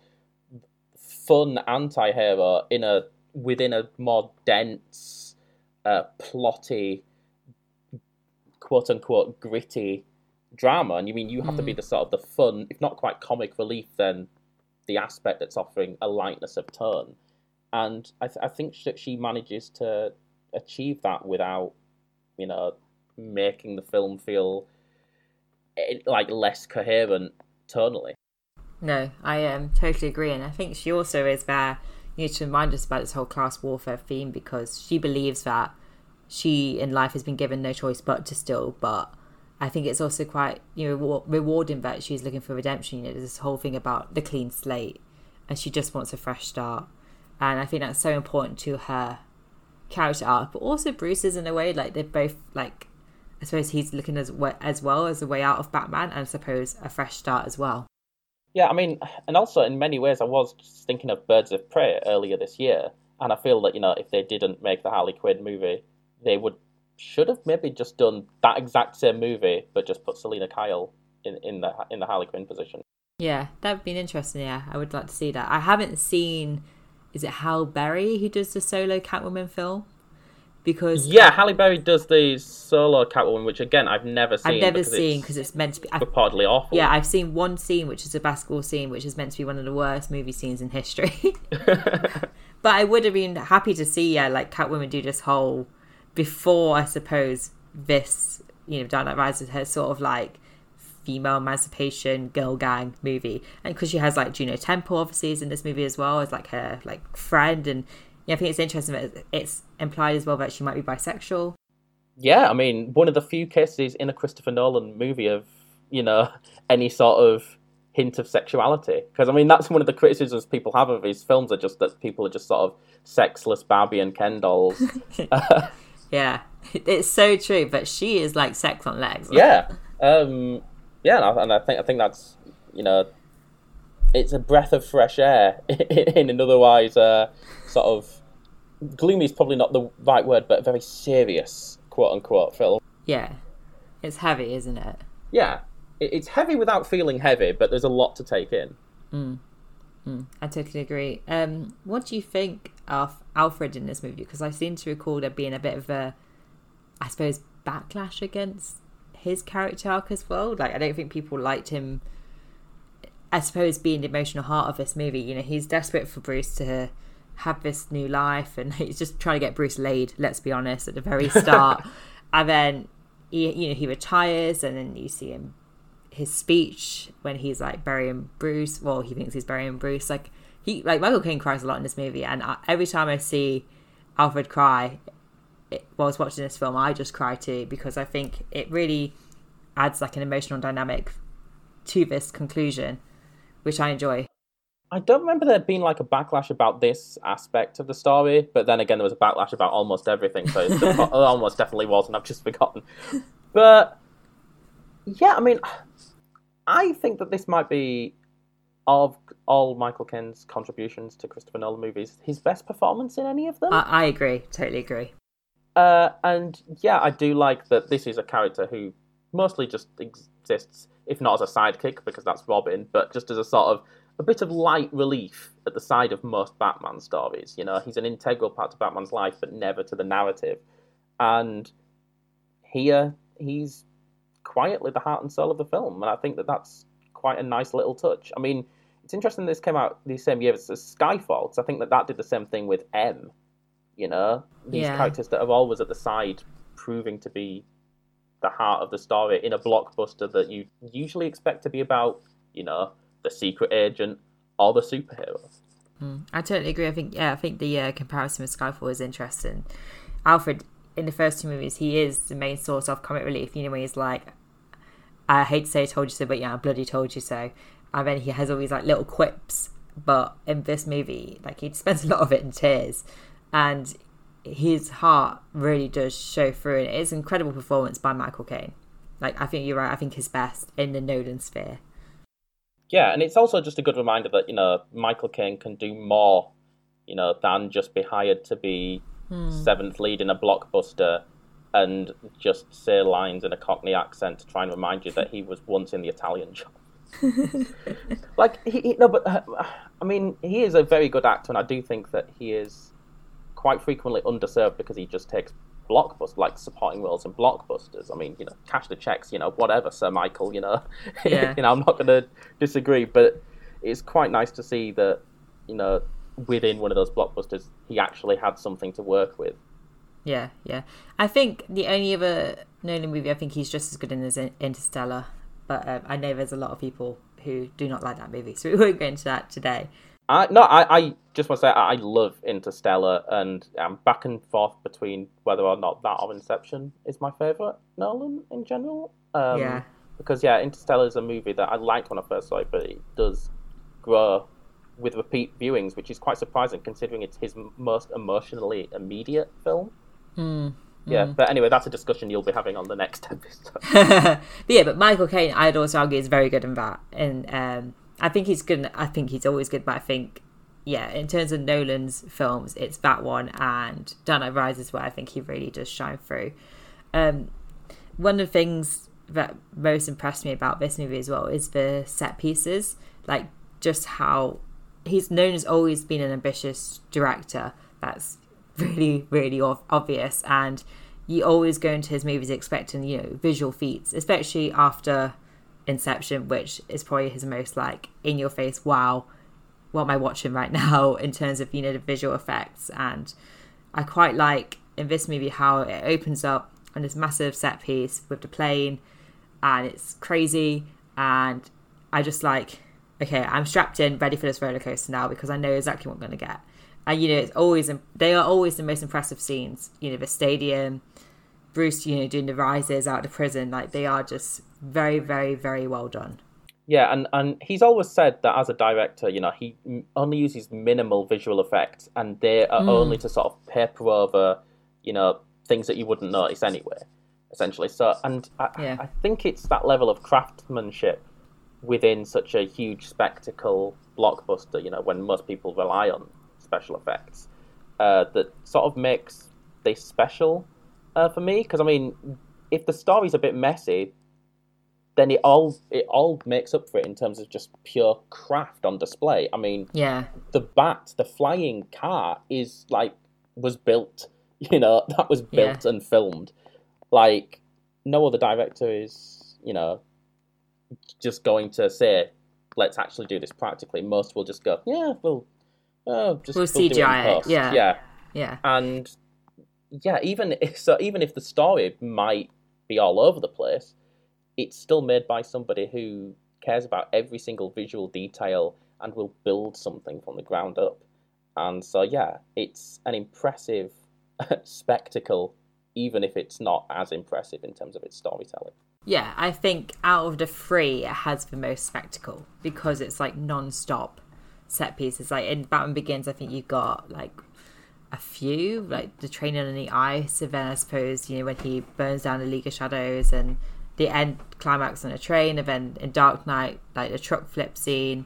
fun anti-hero in a within a more dense, uh, plotty, quote-unquote gritty drama. And you mean you have mm. to be the sort of the fun, if not quite comic relief, then the aspect that's offering a lightness of tone. And I, th- I think that she manages to achieve that without, you know, making the film feel like less coherent tonally. No, I um, totally agree, and I think she also is there, you know, to remind us about this whole class warfare theme, because she believes that she in life has been given no choice but to steal. But I think it's also quite, you know, rewarding that she's looking for redemption. You know, there's this whole thing about the clean slate, and she just wants a fresh start, and I think that's so important to her character arc. But also Bruce's, in a way, like they're both like, I suppose he's looking as as well as a way out of Batman, and I suppose a fresh start as well. Yeah, I mean, and also in many ways, I was just thinking of Birds of Prey earlier this year, and I feel that, you know, if they didn't make the Harley Quinn movie, they would should have maybe just done that exact same movie, but just put Selena Kyle in, in the in the Harley Quinn position. Yeah, that would be interesting. Yeah, I would like to see that. I haven't seen. Is it Halle Berry who does the solo Catwoman film? Because yeah, Halle Berry does the solo Catwoman, which again I've never seen. I've never seen because it's, it's meant to be I've, reportedly awful. Yeah, I've seen one scene, which is a basketball scene, which is meant to be one of the worst movie scenes in history. But I would have been happy to see, yeah, like Catwoman do this whole before, I suppose, this, you know, Dark Knight Rises, her sort of like female emancipation girl gang movie, and because she has like Juno Temple obviously is in this movie as well as like her like friend, and yeah, I think it's interesting that it's implied as well that she might be bisexual. Yeah, I mean, one of the few cases in a Christopher Nolan movie of, you know, any sort of hint of sexuality. Because, I mean, that's one of the criticisms people have of his films, are just that people are just sort of sexless Barbie and Ken dolls. Yeah, it's so true, but she is like sex on legs. Yeah, um, yeah, and I think I think that's, you know, it's a breath of fresh air in an otherwise uh, sort of gloomy is probably not the right word, but a very serious quote unquote film. Yeah, it's heavy, isn't it? Yeah, it's heavy without feeling heavy, but there's a lot to take in. Mm. Mm, I totally agree. Um, what do you think of Alfred in this movie? Because I seem to recall there being a bit of a, I suppose, backlash against his character arc as well. Like, I don't think people liked him, I suppose, being the emotional heart of this movie. You know, he's desperate for Bruce to have this new life, and he's just trying to get Bruce laid, let's be honest, at the very start. And then, he, you know, he retires, and then you see him, his speech when he's like burying Bruce, well, he thinks he's burying Bruce, like he like Michael Caine cries a lot in this movie, and I, every time I see Alfred cry it, while I was watching this film, I just cry too, because I think it really adds like an emotional dynamic to this conclusion, which I enjoy. I don't remember there being like a backlash about this aspect of the story, but then again there was a backlash about almost everything, so it almost definitely was, and I've just forgotten. But yeah, I mean, I think that this might be of all Michael Caine's contributions to Christopher Nolan movies, his best performance in any of them. I, I agree, totally agree. Uh, and yeah, I do like that this is a character who mostly just exists, if not as a sidekick, because that's Robin, but just as a sort of a bit of light relief at the side of most Batman stories. You know, he's an integral part to Batman's life, but never to the narrative. And here, he's quietly the heart and soul of the film, and I think that that's quite a nice little touch. I mean, it's interesting this came out the same year as Skyfall, because I think that that did the same thing with M. You know, these yeah. characters that are always at the side, proving to be the heart of the story in a blockbuster that you usually expect to be about, you know, the secret agent or the superhero. Mm, I totally agree. I think, yeah, I think the uh, comparison with Skyfall is interesting. Alfred, in the first two movies, he is the main source of comic relief. You know, when he's like, I hate to say I told you so, but yeah, I bloody told you so. And then he has all these like little quips. But in this movie, like, he spends a lot of it in tears. And his heart really does show through. And it is an incredible performance by Michael Caine. Like, I think you're right. I think his best in the Nolan sphere. Yeah, and it's also just a good reminder that, you know, Michael Caine can do more, you know, than just be hired to be hmm. seventh lead in a blockbuster and just say lines in a Cockney accent to try and remind you that he was once in the Italian Job. like, he, he, no, but, uh, I mean, he is a very good actor, and I do think that he is quite frequently underserved because he just takes blockbusters, like supporting roles in blockbusters. I mean, you know, cash the checks, you know, whatever, Sir Michael, you know. Yeah. you know, I'm not going to disagree, but it's quite nice to see that, you know, within one of those blockbusters, he actually had something to work with. Yeah, yeah. I think the only other Nolan movie I think he's just as good in is Interstellar, but um, I know there's a lot of people who do not like that movie, so we won't go into that today. I, no, I, I just want to say I love Interstellar, and I'm back and forth between whether or not that or Inception is my favourite Nolan in general. Um, yeah. Because, yeah, Interstellar is a movie that I liked when I first saw it, but it does grow with repeat viewings, which is quite surprising considering it's his most emotionally immediate film. Mm, yeah, mm. But anyway, that's a discussion you'll be having on the next episode. but yeah, but Michael Caine, I'd also argue, is very good in that. And um, I think he's good. I think he's always good, but I think, yeah, in terms of Nolan's films, it's that one and Dark Knight Rises where I think he really does shine through. Um, one of the things that most impressed me about this movie as well is the set pieces, like just how he's known as always been an ambitious director. That's really, really ov- obvious, and you always go into his movies expecting, you know, visual feats, especially after Inception, which is probably his most like in your face, wow, what am I watching right now in terms of, you know, the visual effects. And I quite like in this movie how it opens up on this massive set piece with the plane, and it's crazy, and I just like, okay, I'm strapped in, ready for this roller coaster now because I know exactly what I'm going to get. And, you know, it's always, they are always the most impressive scenes. You know, the stadium, Bruce, you know, doing the rises out of prison, like they are just very, very, very well done. Yeah, and, and he's always said that as a director, you know, he only uses minimal visual effects, and they are mm. only to sort of paper over, you know, things that you wouldn't notice anyway, essentially. So, and I, yeah. I think it's that level of craftsmanship within such a huge spectacle blockbuster, you know, when most people rely on special effects, uh, that sort of makes this special uh, for me. Because, I mean, if the story's a bit messy, then it all it all makes up for it in terms of just pure craft on display. I mean, yeah, the bat, the flying car is like, was built, you know, that was built yeah. and filmed. Like, no other director is, you know, just going to say, let's actually do this practically. Most will just go, yeah, we'll, uh, just we'll, we'll C G I it, it. Yeah. yeah, yeah, and yeah, even if, so, even if the story might be all over the place, it's still made by somebody who cares about every single visual detail and will build something from the ground up. And so, yeah, it's an impressive spectacle, even if it's not as impressive in terms of its storytelling. Yeah, I think out of the three, it has the most spectacle because it's like non-stop set pieces. Like in Batman Begins, I think you got like a few, like the training on the ice, and then I suppose, you know, when he burns down the League of Shadows, and the end climax on a train, and then in Dark Knight, like the truck flip scene.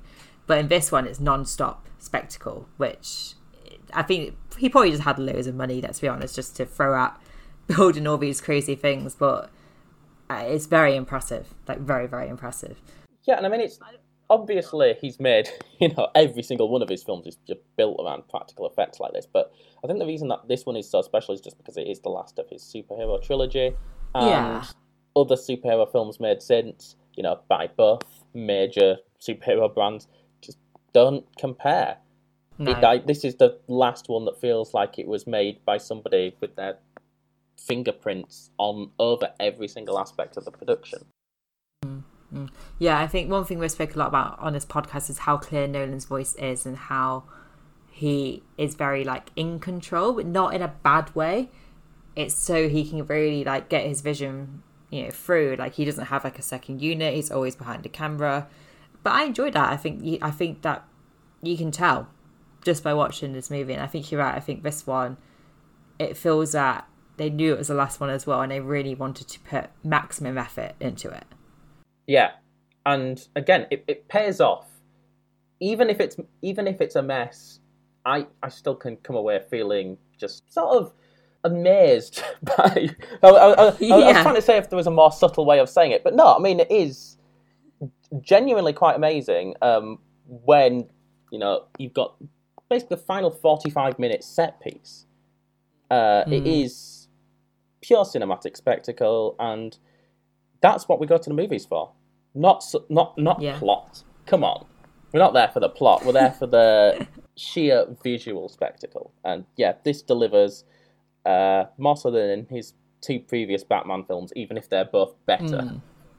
But in this one, it's non-stop spectacle, which I think he probably just had loads of money, let's be honest, just to throw at building all these crazy things. But it's very impressive, like very, very impressive. Yeah, and I mean, it's obviously he's made, you know, every single one of his films is just built around practical effects like this. But I think the reason that this one is so special is just because it is the last of his superhero trilogy. And Yeah. other superhero films made since, you know, by both major superhero brands, just don't compare. No. It, I, this is the last one that feels like it was made by somebody with their fingerprints on over every single aspect of the production. Mm-hmm. Yeah, I think one thing we spoke a lot about on this podcast is how clear Nolan's voice is and how he is very like in control, but not in a bad way. It's so he can really like get his vision, you know, through. Like he doesn't have like a second unit. He's always behind the camera. But I enjoyed that. I think I think that you can tell just by watching this movie. And I think you're right. I think this one, it feels that they knew it was the last one as well, and they really wanted to put maximum effort into it. Yeah, and again, it, it pays off. Even if it's even if it's a mess, I, I still can come away feeling just sort of amazed by. I, I, I, Yeah. I was trying to say if there was a more subtle way of saying it, but no, I mean it is genuinely quite amazing. Um, when you know you've got basically the final forty-five minute set piece. Uh, mm. It is pure cinematic spectacle, and that's what we go to the movies for. Not not not yeah. plot. Come on, we're not there for the plot. We're there for the sheer visual spectacle. And yeah, this delivers uh, more so than in his two previous Batman films, even if they're both better. Mm.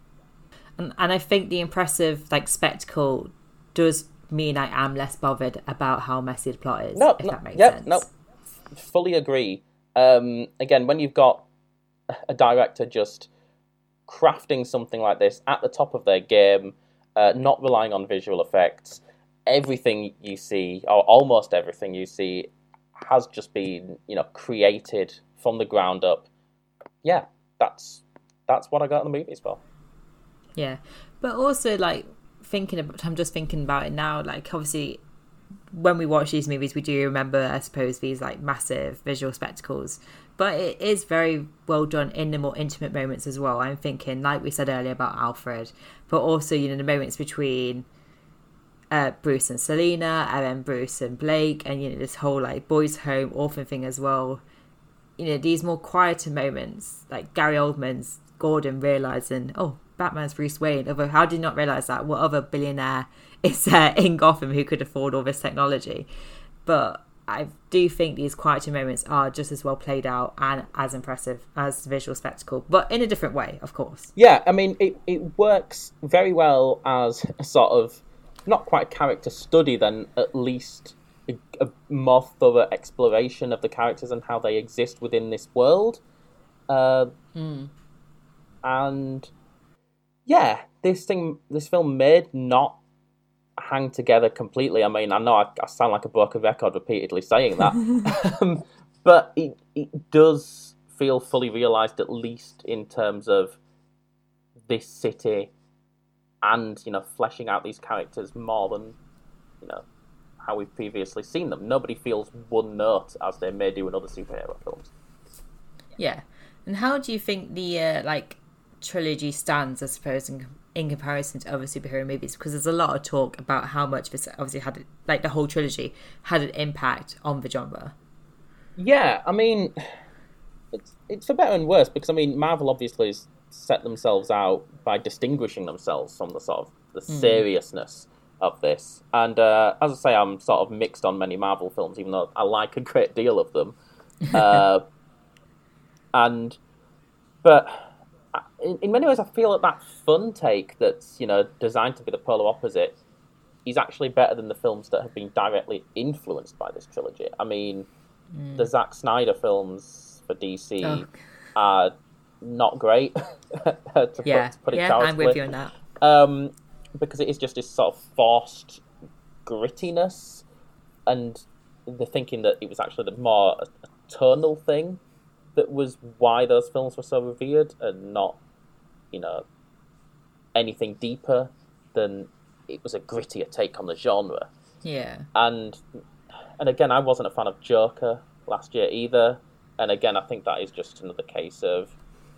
And and I think the impressive like spectacle does mean I am less bothered about how messy the plot is. No, if no, that makes yep, sense. No, fully agree. Um, again, when you've got a director just crafting something like this at the top of their game, uh, not relying on visual effects, everything you see, or almost everything you see, has just been, you know, created from the ground up. Yeah, that's that's what I got in the movies for. Yeah, but also like thinking about, I'm just thinking about it now. Like obviously, when we watch these movies, we do remember, I suppose, these like massive visual spectacles. But it is very well done in the more intimate moments as well. I'm thinking, like we said earlier about Alfred, but also, you know, the moments between uh, Bruce and Selina, and then Bruce and Blake, and, you know, this whole, like, boys' home, orphan thing as well. You know, these more quieter moments, like Gary Oldman's Gordon realising, oh, Batman's Bruce Wayne. Although, how did you not realise that? What other billionaire is there in Gotham who could afford all this technology? But I do think these quieter moments are just as well played out and as impressive as the visual spectacle, but in a different way, of course. Yeah, I mean, it, it works very well as a sort of, not quite character study then, at least a, a more thorough exploration of the characters and how they exist within this world. Uh, mm. And yeah, this thing, this film made not hang together completely. I mean, I know I, I sound like a broken record repeatedly saying that, um, but it, it does feel fully realised, at least in terms of this city and, you know, fleshing out these characters more than, you know, how we've previously seen them. Nobody feels one note as they may do in other superhero films. Yeah. And how do you think the, uh, like, trilogy stands, I suppose, in in comparison to other superhero movies? Because there's a lot of talk about how much this obviously had, like the whole trilogy, had an impact on the genre. Yeah, I mean, it's it's for better and worse, because I mean, Marvel obviously has set themselves out by distinguishing themselves from the sort of the mm. seriousness of this. And uh, as I say, I'm sort of mixed on many Marvel films, even though I like a great deal of them. uh, and but. In, in many ways, I feel that that fun take that's, you know, designed to be the polar opposite is actually better than the films that have been directly influenced by this trilogy. I mean, mm. the Zack Snyder films for D C oh. are not great, to, yeah. put, to put it yeah, charitably. I'm with you on that. Um, because it is just this sort of forced grittiness, and the thinking that it was actually the more a, a tonal thing that was why those films were so revered, and not, you know, anything deeper than it was a grittier take on the genre. Yeah. And and again, I wasn't a fan of Joker last year either. And again, I think that is just another case of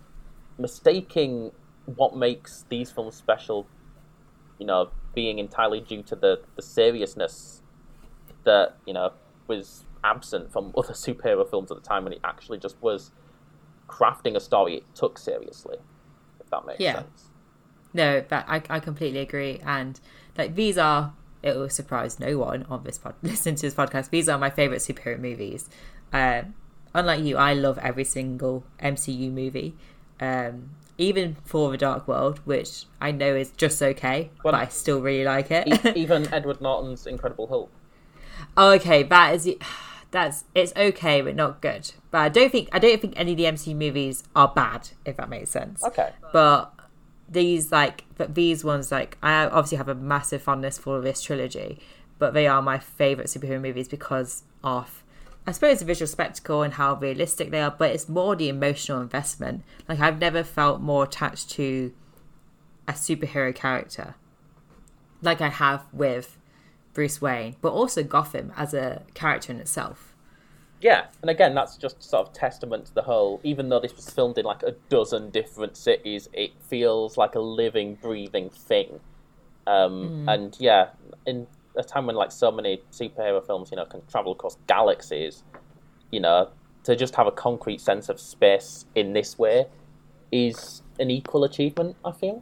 mistaking what makes these films special, you know, being entirely due to the, the seriousness that, you know, was absent from other superhero films at the time, when it actually just was crafting a story it took seriously, if that makes yeah. sense. No, but I, I completely agree. And like, these are, it will surprise no one on this pod, listening to this podcast, these are my favourite superhero movies. Um, unlike you, I love every single M C U movie. Um, even For the Dark World, which I know is just okay, well, but I still really like it. e- even Edward Norton's Incredible Hulk. Oh, okay, that is, that's, it's okay, but not good. But I don't think, I don't think any of the M C U movies are bad, if that makes sense. Okay. But these, like, but these ones, like, I obviously have a massive fondness for this trilogy, but they are my favourite superhero movies because of, I suppose, the visual spectacle and how realistic they are, but it's more the emotional investment. Like, I've never felt more attached to a superhero character like I have with Bruce Wayne, but also Gotham as a character in itself. Yeah, and again, that's just sort of testament to the whole, even though this was filmed in like a dozen different cities, it feels like a living, breathing thing. Um, mm. And yeah, in a time when like so many superhero films, you know, can travel across galaxies, you know, to just have a concrete sense of space in this way is an equal achievement, I feel.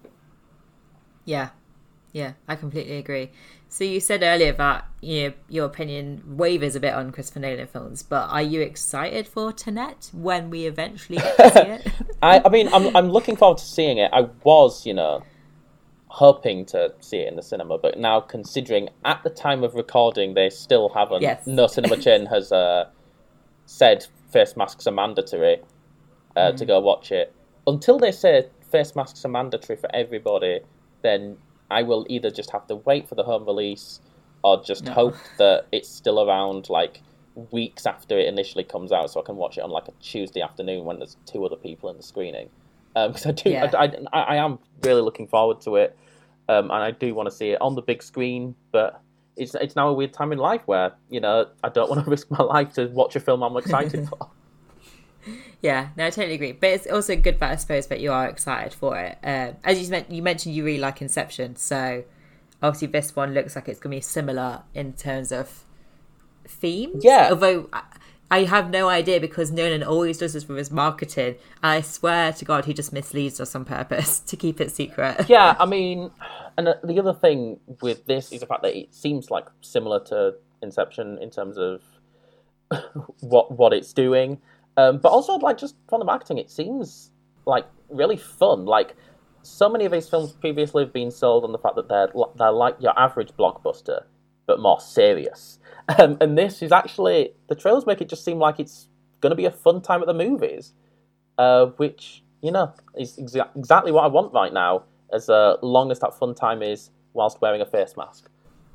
Yeah, yeah, I completely agree. So you said earlier that, you know, your opinion wavers a bit on Christopher Nolan films, but are you excited for Tenet when we eventually get to see it? I, I mean, I'm I'm looking forward to seeing it. I was, you know, hoping to see it in the cinema, but now considering at the time of recording they still haven't, yes. no cinema chain has uh, said face masks are mandatory uh, mm. to go watch it. Until they say face masks are mandatory for everybody, then I will either just have to wait for the home release or just no. hope that it's still around like weeks after it initially comes out, so I can watch it on like a Tuesday afternoon when there's two other people in the screening. Because um, I do, yeah. I, I, I am really looking forward to it, um, and I do want to see it on the big screen. But it's it's now a weird time in life where, you know, I don't want to risk my life to watch a film I'm excited for. Yeah, no, I totally agree. But it's also good that I suppose that you are excited for it. Uh, as you, meant, you mentioned, you really like Inception, so obviously this one looks like it's going to be similar in terms of themes. Yeah. Although I, I have no idea, because Nolan always does this with his marketing. And I swear to God, he just misleads us on purpose to keep it secret. Yeah, I mean, and the other thing with this is the fact that it seems like similar to Inception in terms of what what it's doing. Um, but also, like, just from the marketing, it seems, like, really fun. Like, so many of these films previously have been sold on the fact that they're, they're like your average blockbuster, but more serious. Um, and this is actually, the trailers make it just seem like it's going to be a fun time at the movies, uh, which, you know, is exa- exactly what I want right now, as uh, long as that fun time is whilst wearing a face mask.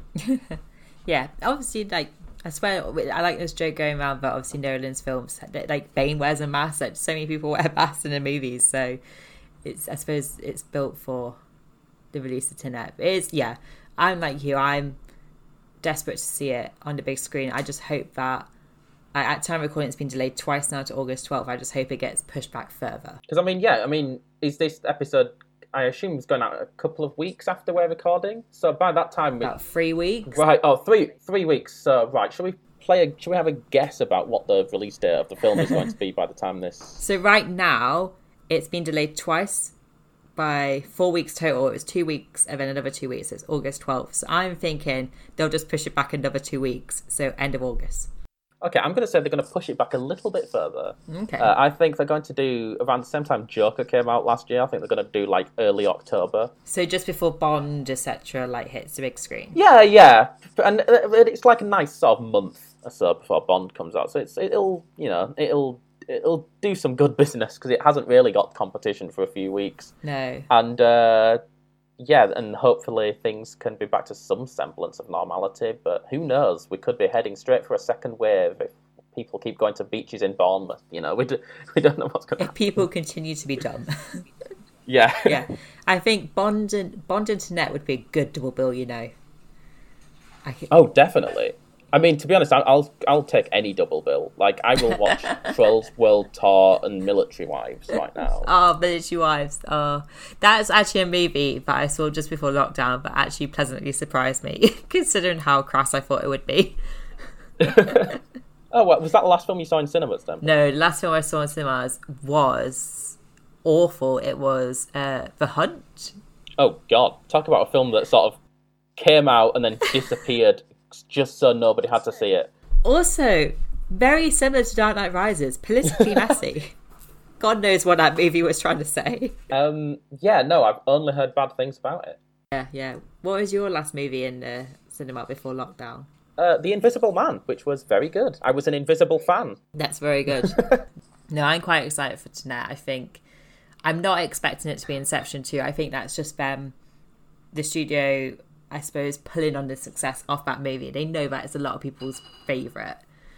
Yeah, obviously, like, I swear, I like this joke going around that obviously Nolan's films, like Bane wears a mask, like so many people wear masks in the movies, so it's, I suppose it's built for the release of Tenet. It is, yeah, I'm like you, I'm desperate to see it on the big screen. I just hope that, at time of recording, it's been delayed twice now to August twelfth, I just hope it gets pushed back further. Because, I mean, yeah, I mean, is this episode, I assume it's going out a couple of weeks after we're recording. So by that time, we... about three weeks. Right. Oh, three three weeks. So right, shall we play? A, shall we have a guess about what the release date of the film is going to be by the time this? So right now, it's been delayed twice by four weeks total. It was two weeks and then another two weeks. So it's August twelfth. So I'm thinking they'll just push it back another two weeks. So end of August. Okay, I'm going to say they're going to push it back a little bit further. Okay. Uh, I think they're going to do, around the same time Joker came out last year, I think they're going to do, like, early October. So just before Bond, et cetera, like, hits the big screen? Yeah, yeah. And it's like a nice sort of month or so before Bond comes out. So it's it'll, you know, it'll it'll do some good business, because it hasn't really got competition for a few weeks. No. And, uh... yeah, and hopefully things can be back to some semblance of normality, but who knows? We could be heading straight for a second wave if people keep going to beaches in Bournemouth. You know, we, do, we don't know what's going to happen. If people continue to be dumb. Yeah. Yeah. I think Bond and Bond and Tenet would be a good double bill, you know. I could... Oh, definitely. I mean, to be honest, I'll, I'll I'll take any double bill. Like, I will watch Trolls World Tour and Military Wives right now. Oh, Military Wives. Oh, that's actually a movie that I saw just before lockdown, but actually pleasantly surprised me, considering how crass I thought it would be. Oh, what, was that the last film you saw in cinemas then? No, the last film I saw in cinemas was awful. It was uh, The Hunt. Oh, God. Talk about a film that sort of came out and then disappeared just so nobody had to see it. Also, very similar to Dark Knight Rises, politically messy. God knows what that movie was trying to say. Um, yeah, no, I've only heard bad things about it. Yeah, yeah. What was your last movie in the cinema before lockdown? Uh, The Invisible Man, which was very good. I was an Invisible fan. That's very good. No, I'm quite excited for Tenet. I think I'm not expecting it to be Inception two. I think that's just um, the studio, I suppose, pulling on the success of that movie. They know that it's a lot of people's favourite.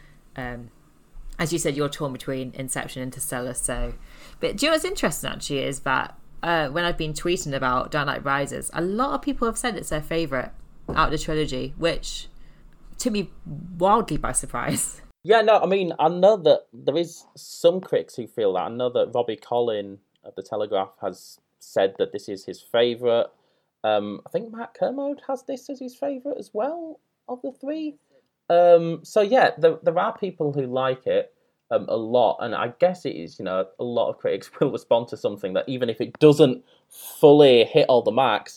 Um, as you said, you're torn between Inception and Interstellar. So, but do you know what's interesting actually is that uh, when I've been tweeting about Dark Knight Rises, a lot of people have said it's their favourite out of the trilogy, which took me wildly by surprise. Yeah, no, I mean, I know that there is some critics who feel that. I know that Robbie Collin of The Telegraph has said that this is his favourite. Um, I think Matt Kermode has this as his favourite as well of the three. Um, so yeah, there, there are people who like it um, a lot, and I guess it is, you know, a lot of critics will respond to something that even if it doesn't fully hit all the marks,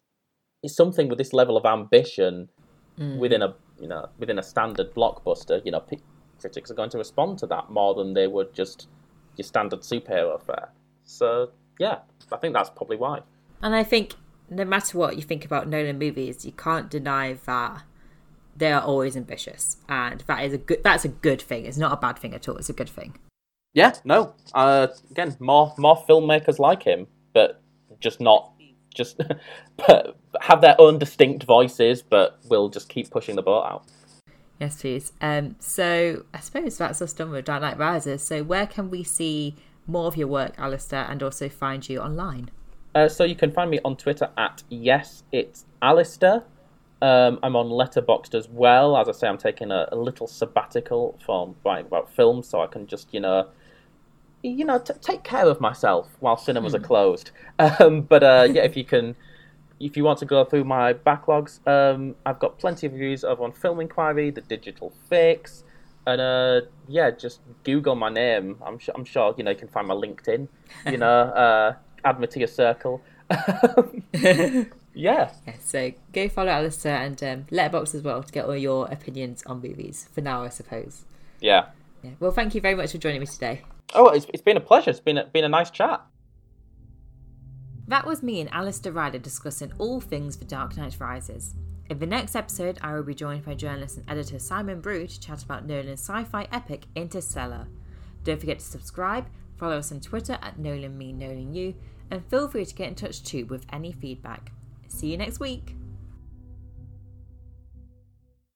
it's something with this level of ambition mm. within a, you know, within a standard blockbuster. You know, p- critics are going to respond to that more than they would just your standard superhero fare. So yeah, I think that's probably why. And I think no matter what you think about Nolan movies, you can't deny that they are always ambitious, and that is a good. That's a good thing. It's not a bad thing at all. It's a good thing. Yeah, no. Uh, again, more more filmmakers like him, but just not just but have their own distinct voices, but will just keep pushing the boat out. Yes, please. Um, so I suppose that's us done with Dark Knight Rises. So where can we see more of your work, Alistair, and also find you online? Uh, so you can find me on Twitter at yes, it's Alistair. Um, I'm on Letterboxd as well. As I say, I'm taking a, a little sabbatical from writing about films, so I can just, you know, you know, t- take care of myself while cinemas mm. are closed. Um, but uh, yeah, if you can, if you want to go through my backlogs, um, I've got plenty of reviews over on Film Inquiry, The Digital Fix, and uh, yeah, just Google my name. I'm sure, I'm sure, you know, you can find my LinkedIn. You know, uh, add me to your circle. Yeah. Yeah. So go follow Alistair and um, Letterboxd as well to get all your opinions on movies. For now, I suppose. Yeah. Yeah. Well, thank you very much for joining me today. Oh, it's it's been a pleasure. It's been a, been a nice chat. That was me and Alistair Ryder discussing all things for Dark Knight Rises. In the next episode, I will be joined by journalist and editor Simon Brew to chat about Nolan's sci-fi epic Interstellar. Don't forget to subscribe, follow us on Twitter at Nolan Me Nolan You, and feel free to get in touch too with any feedback. See you next week.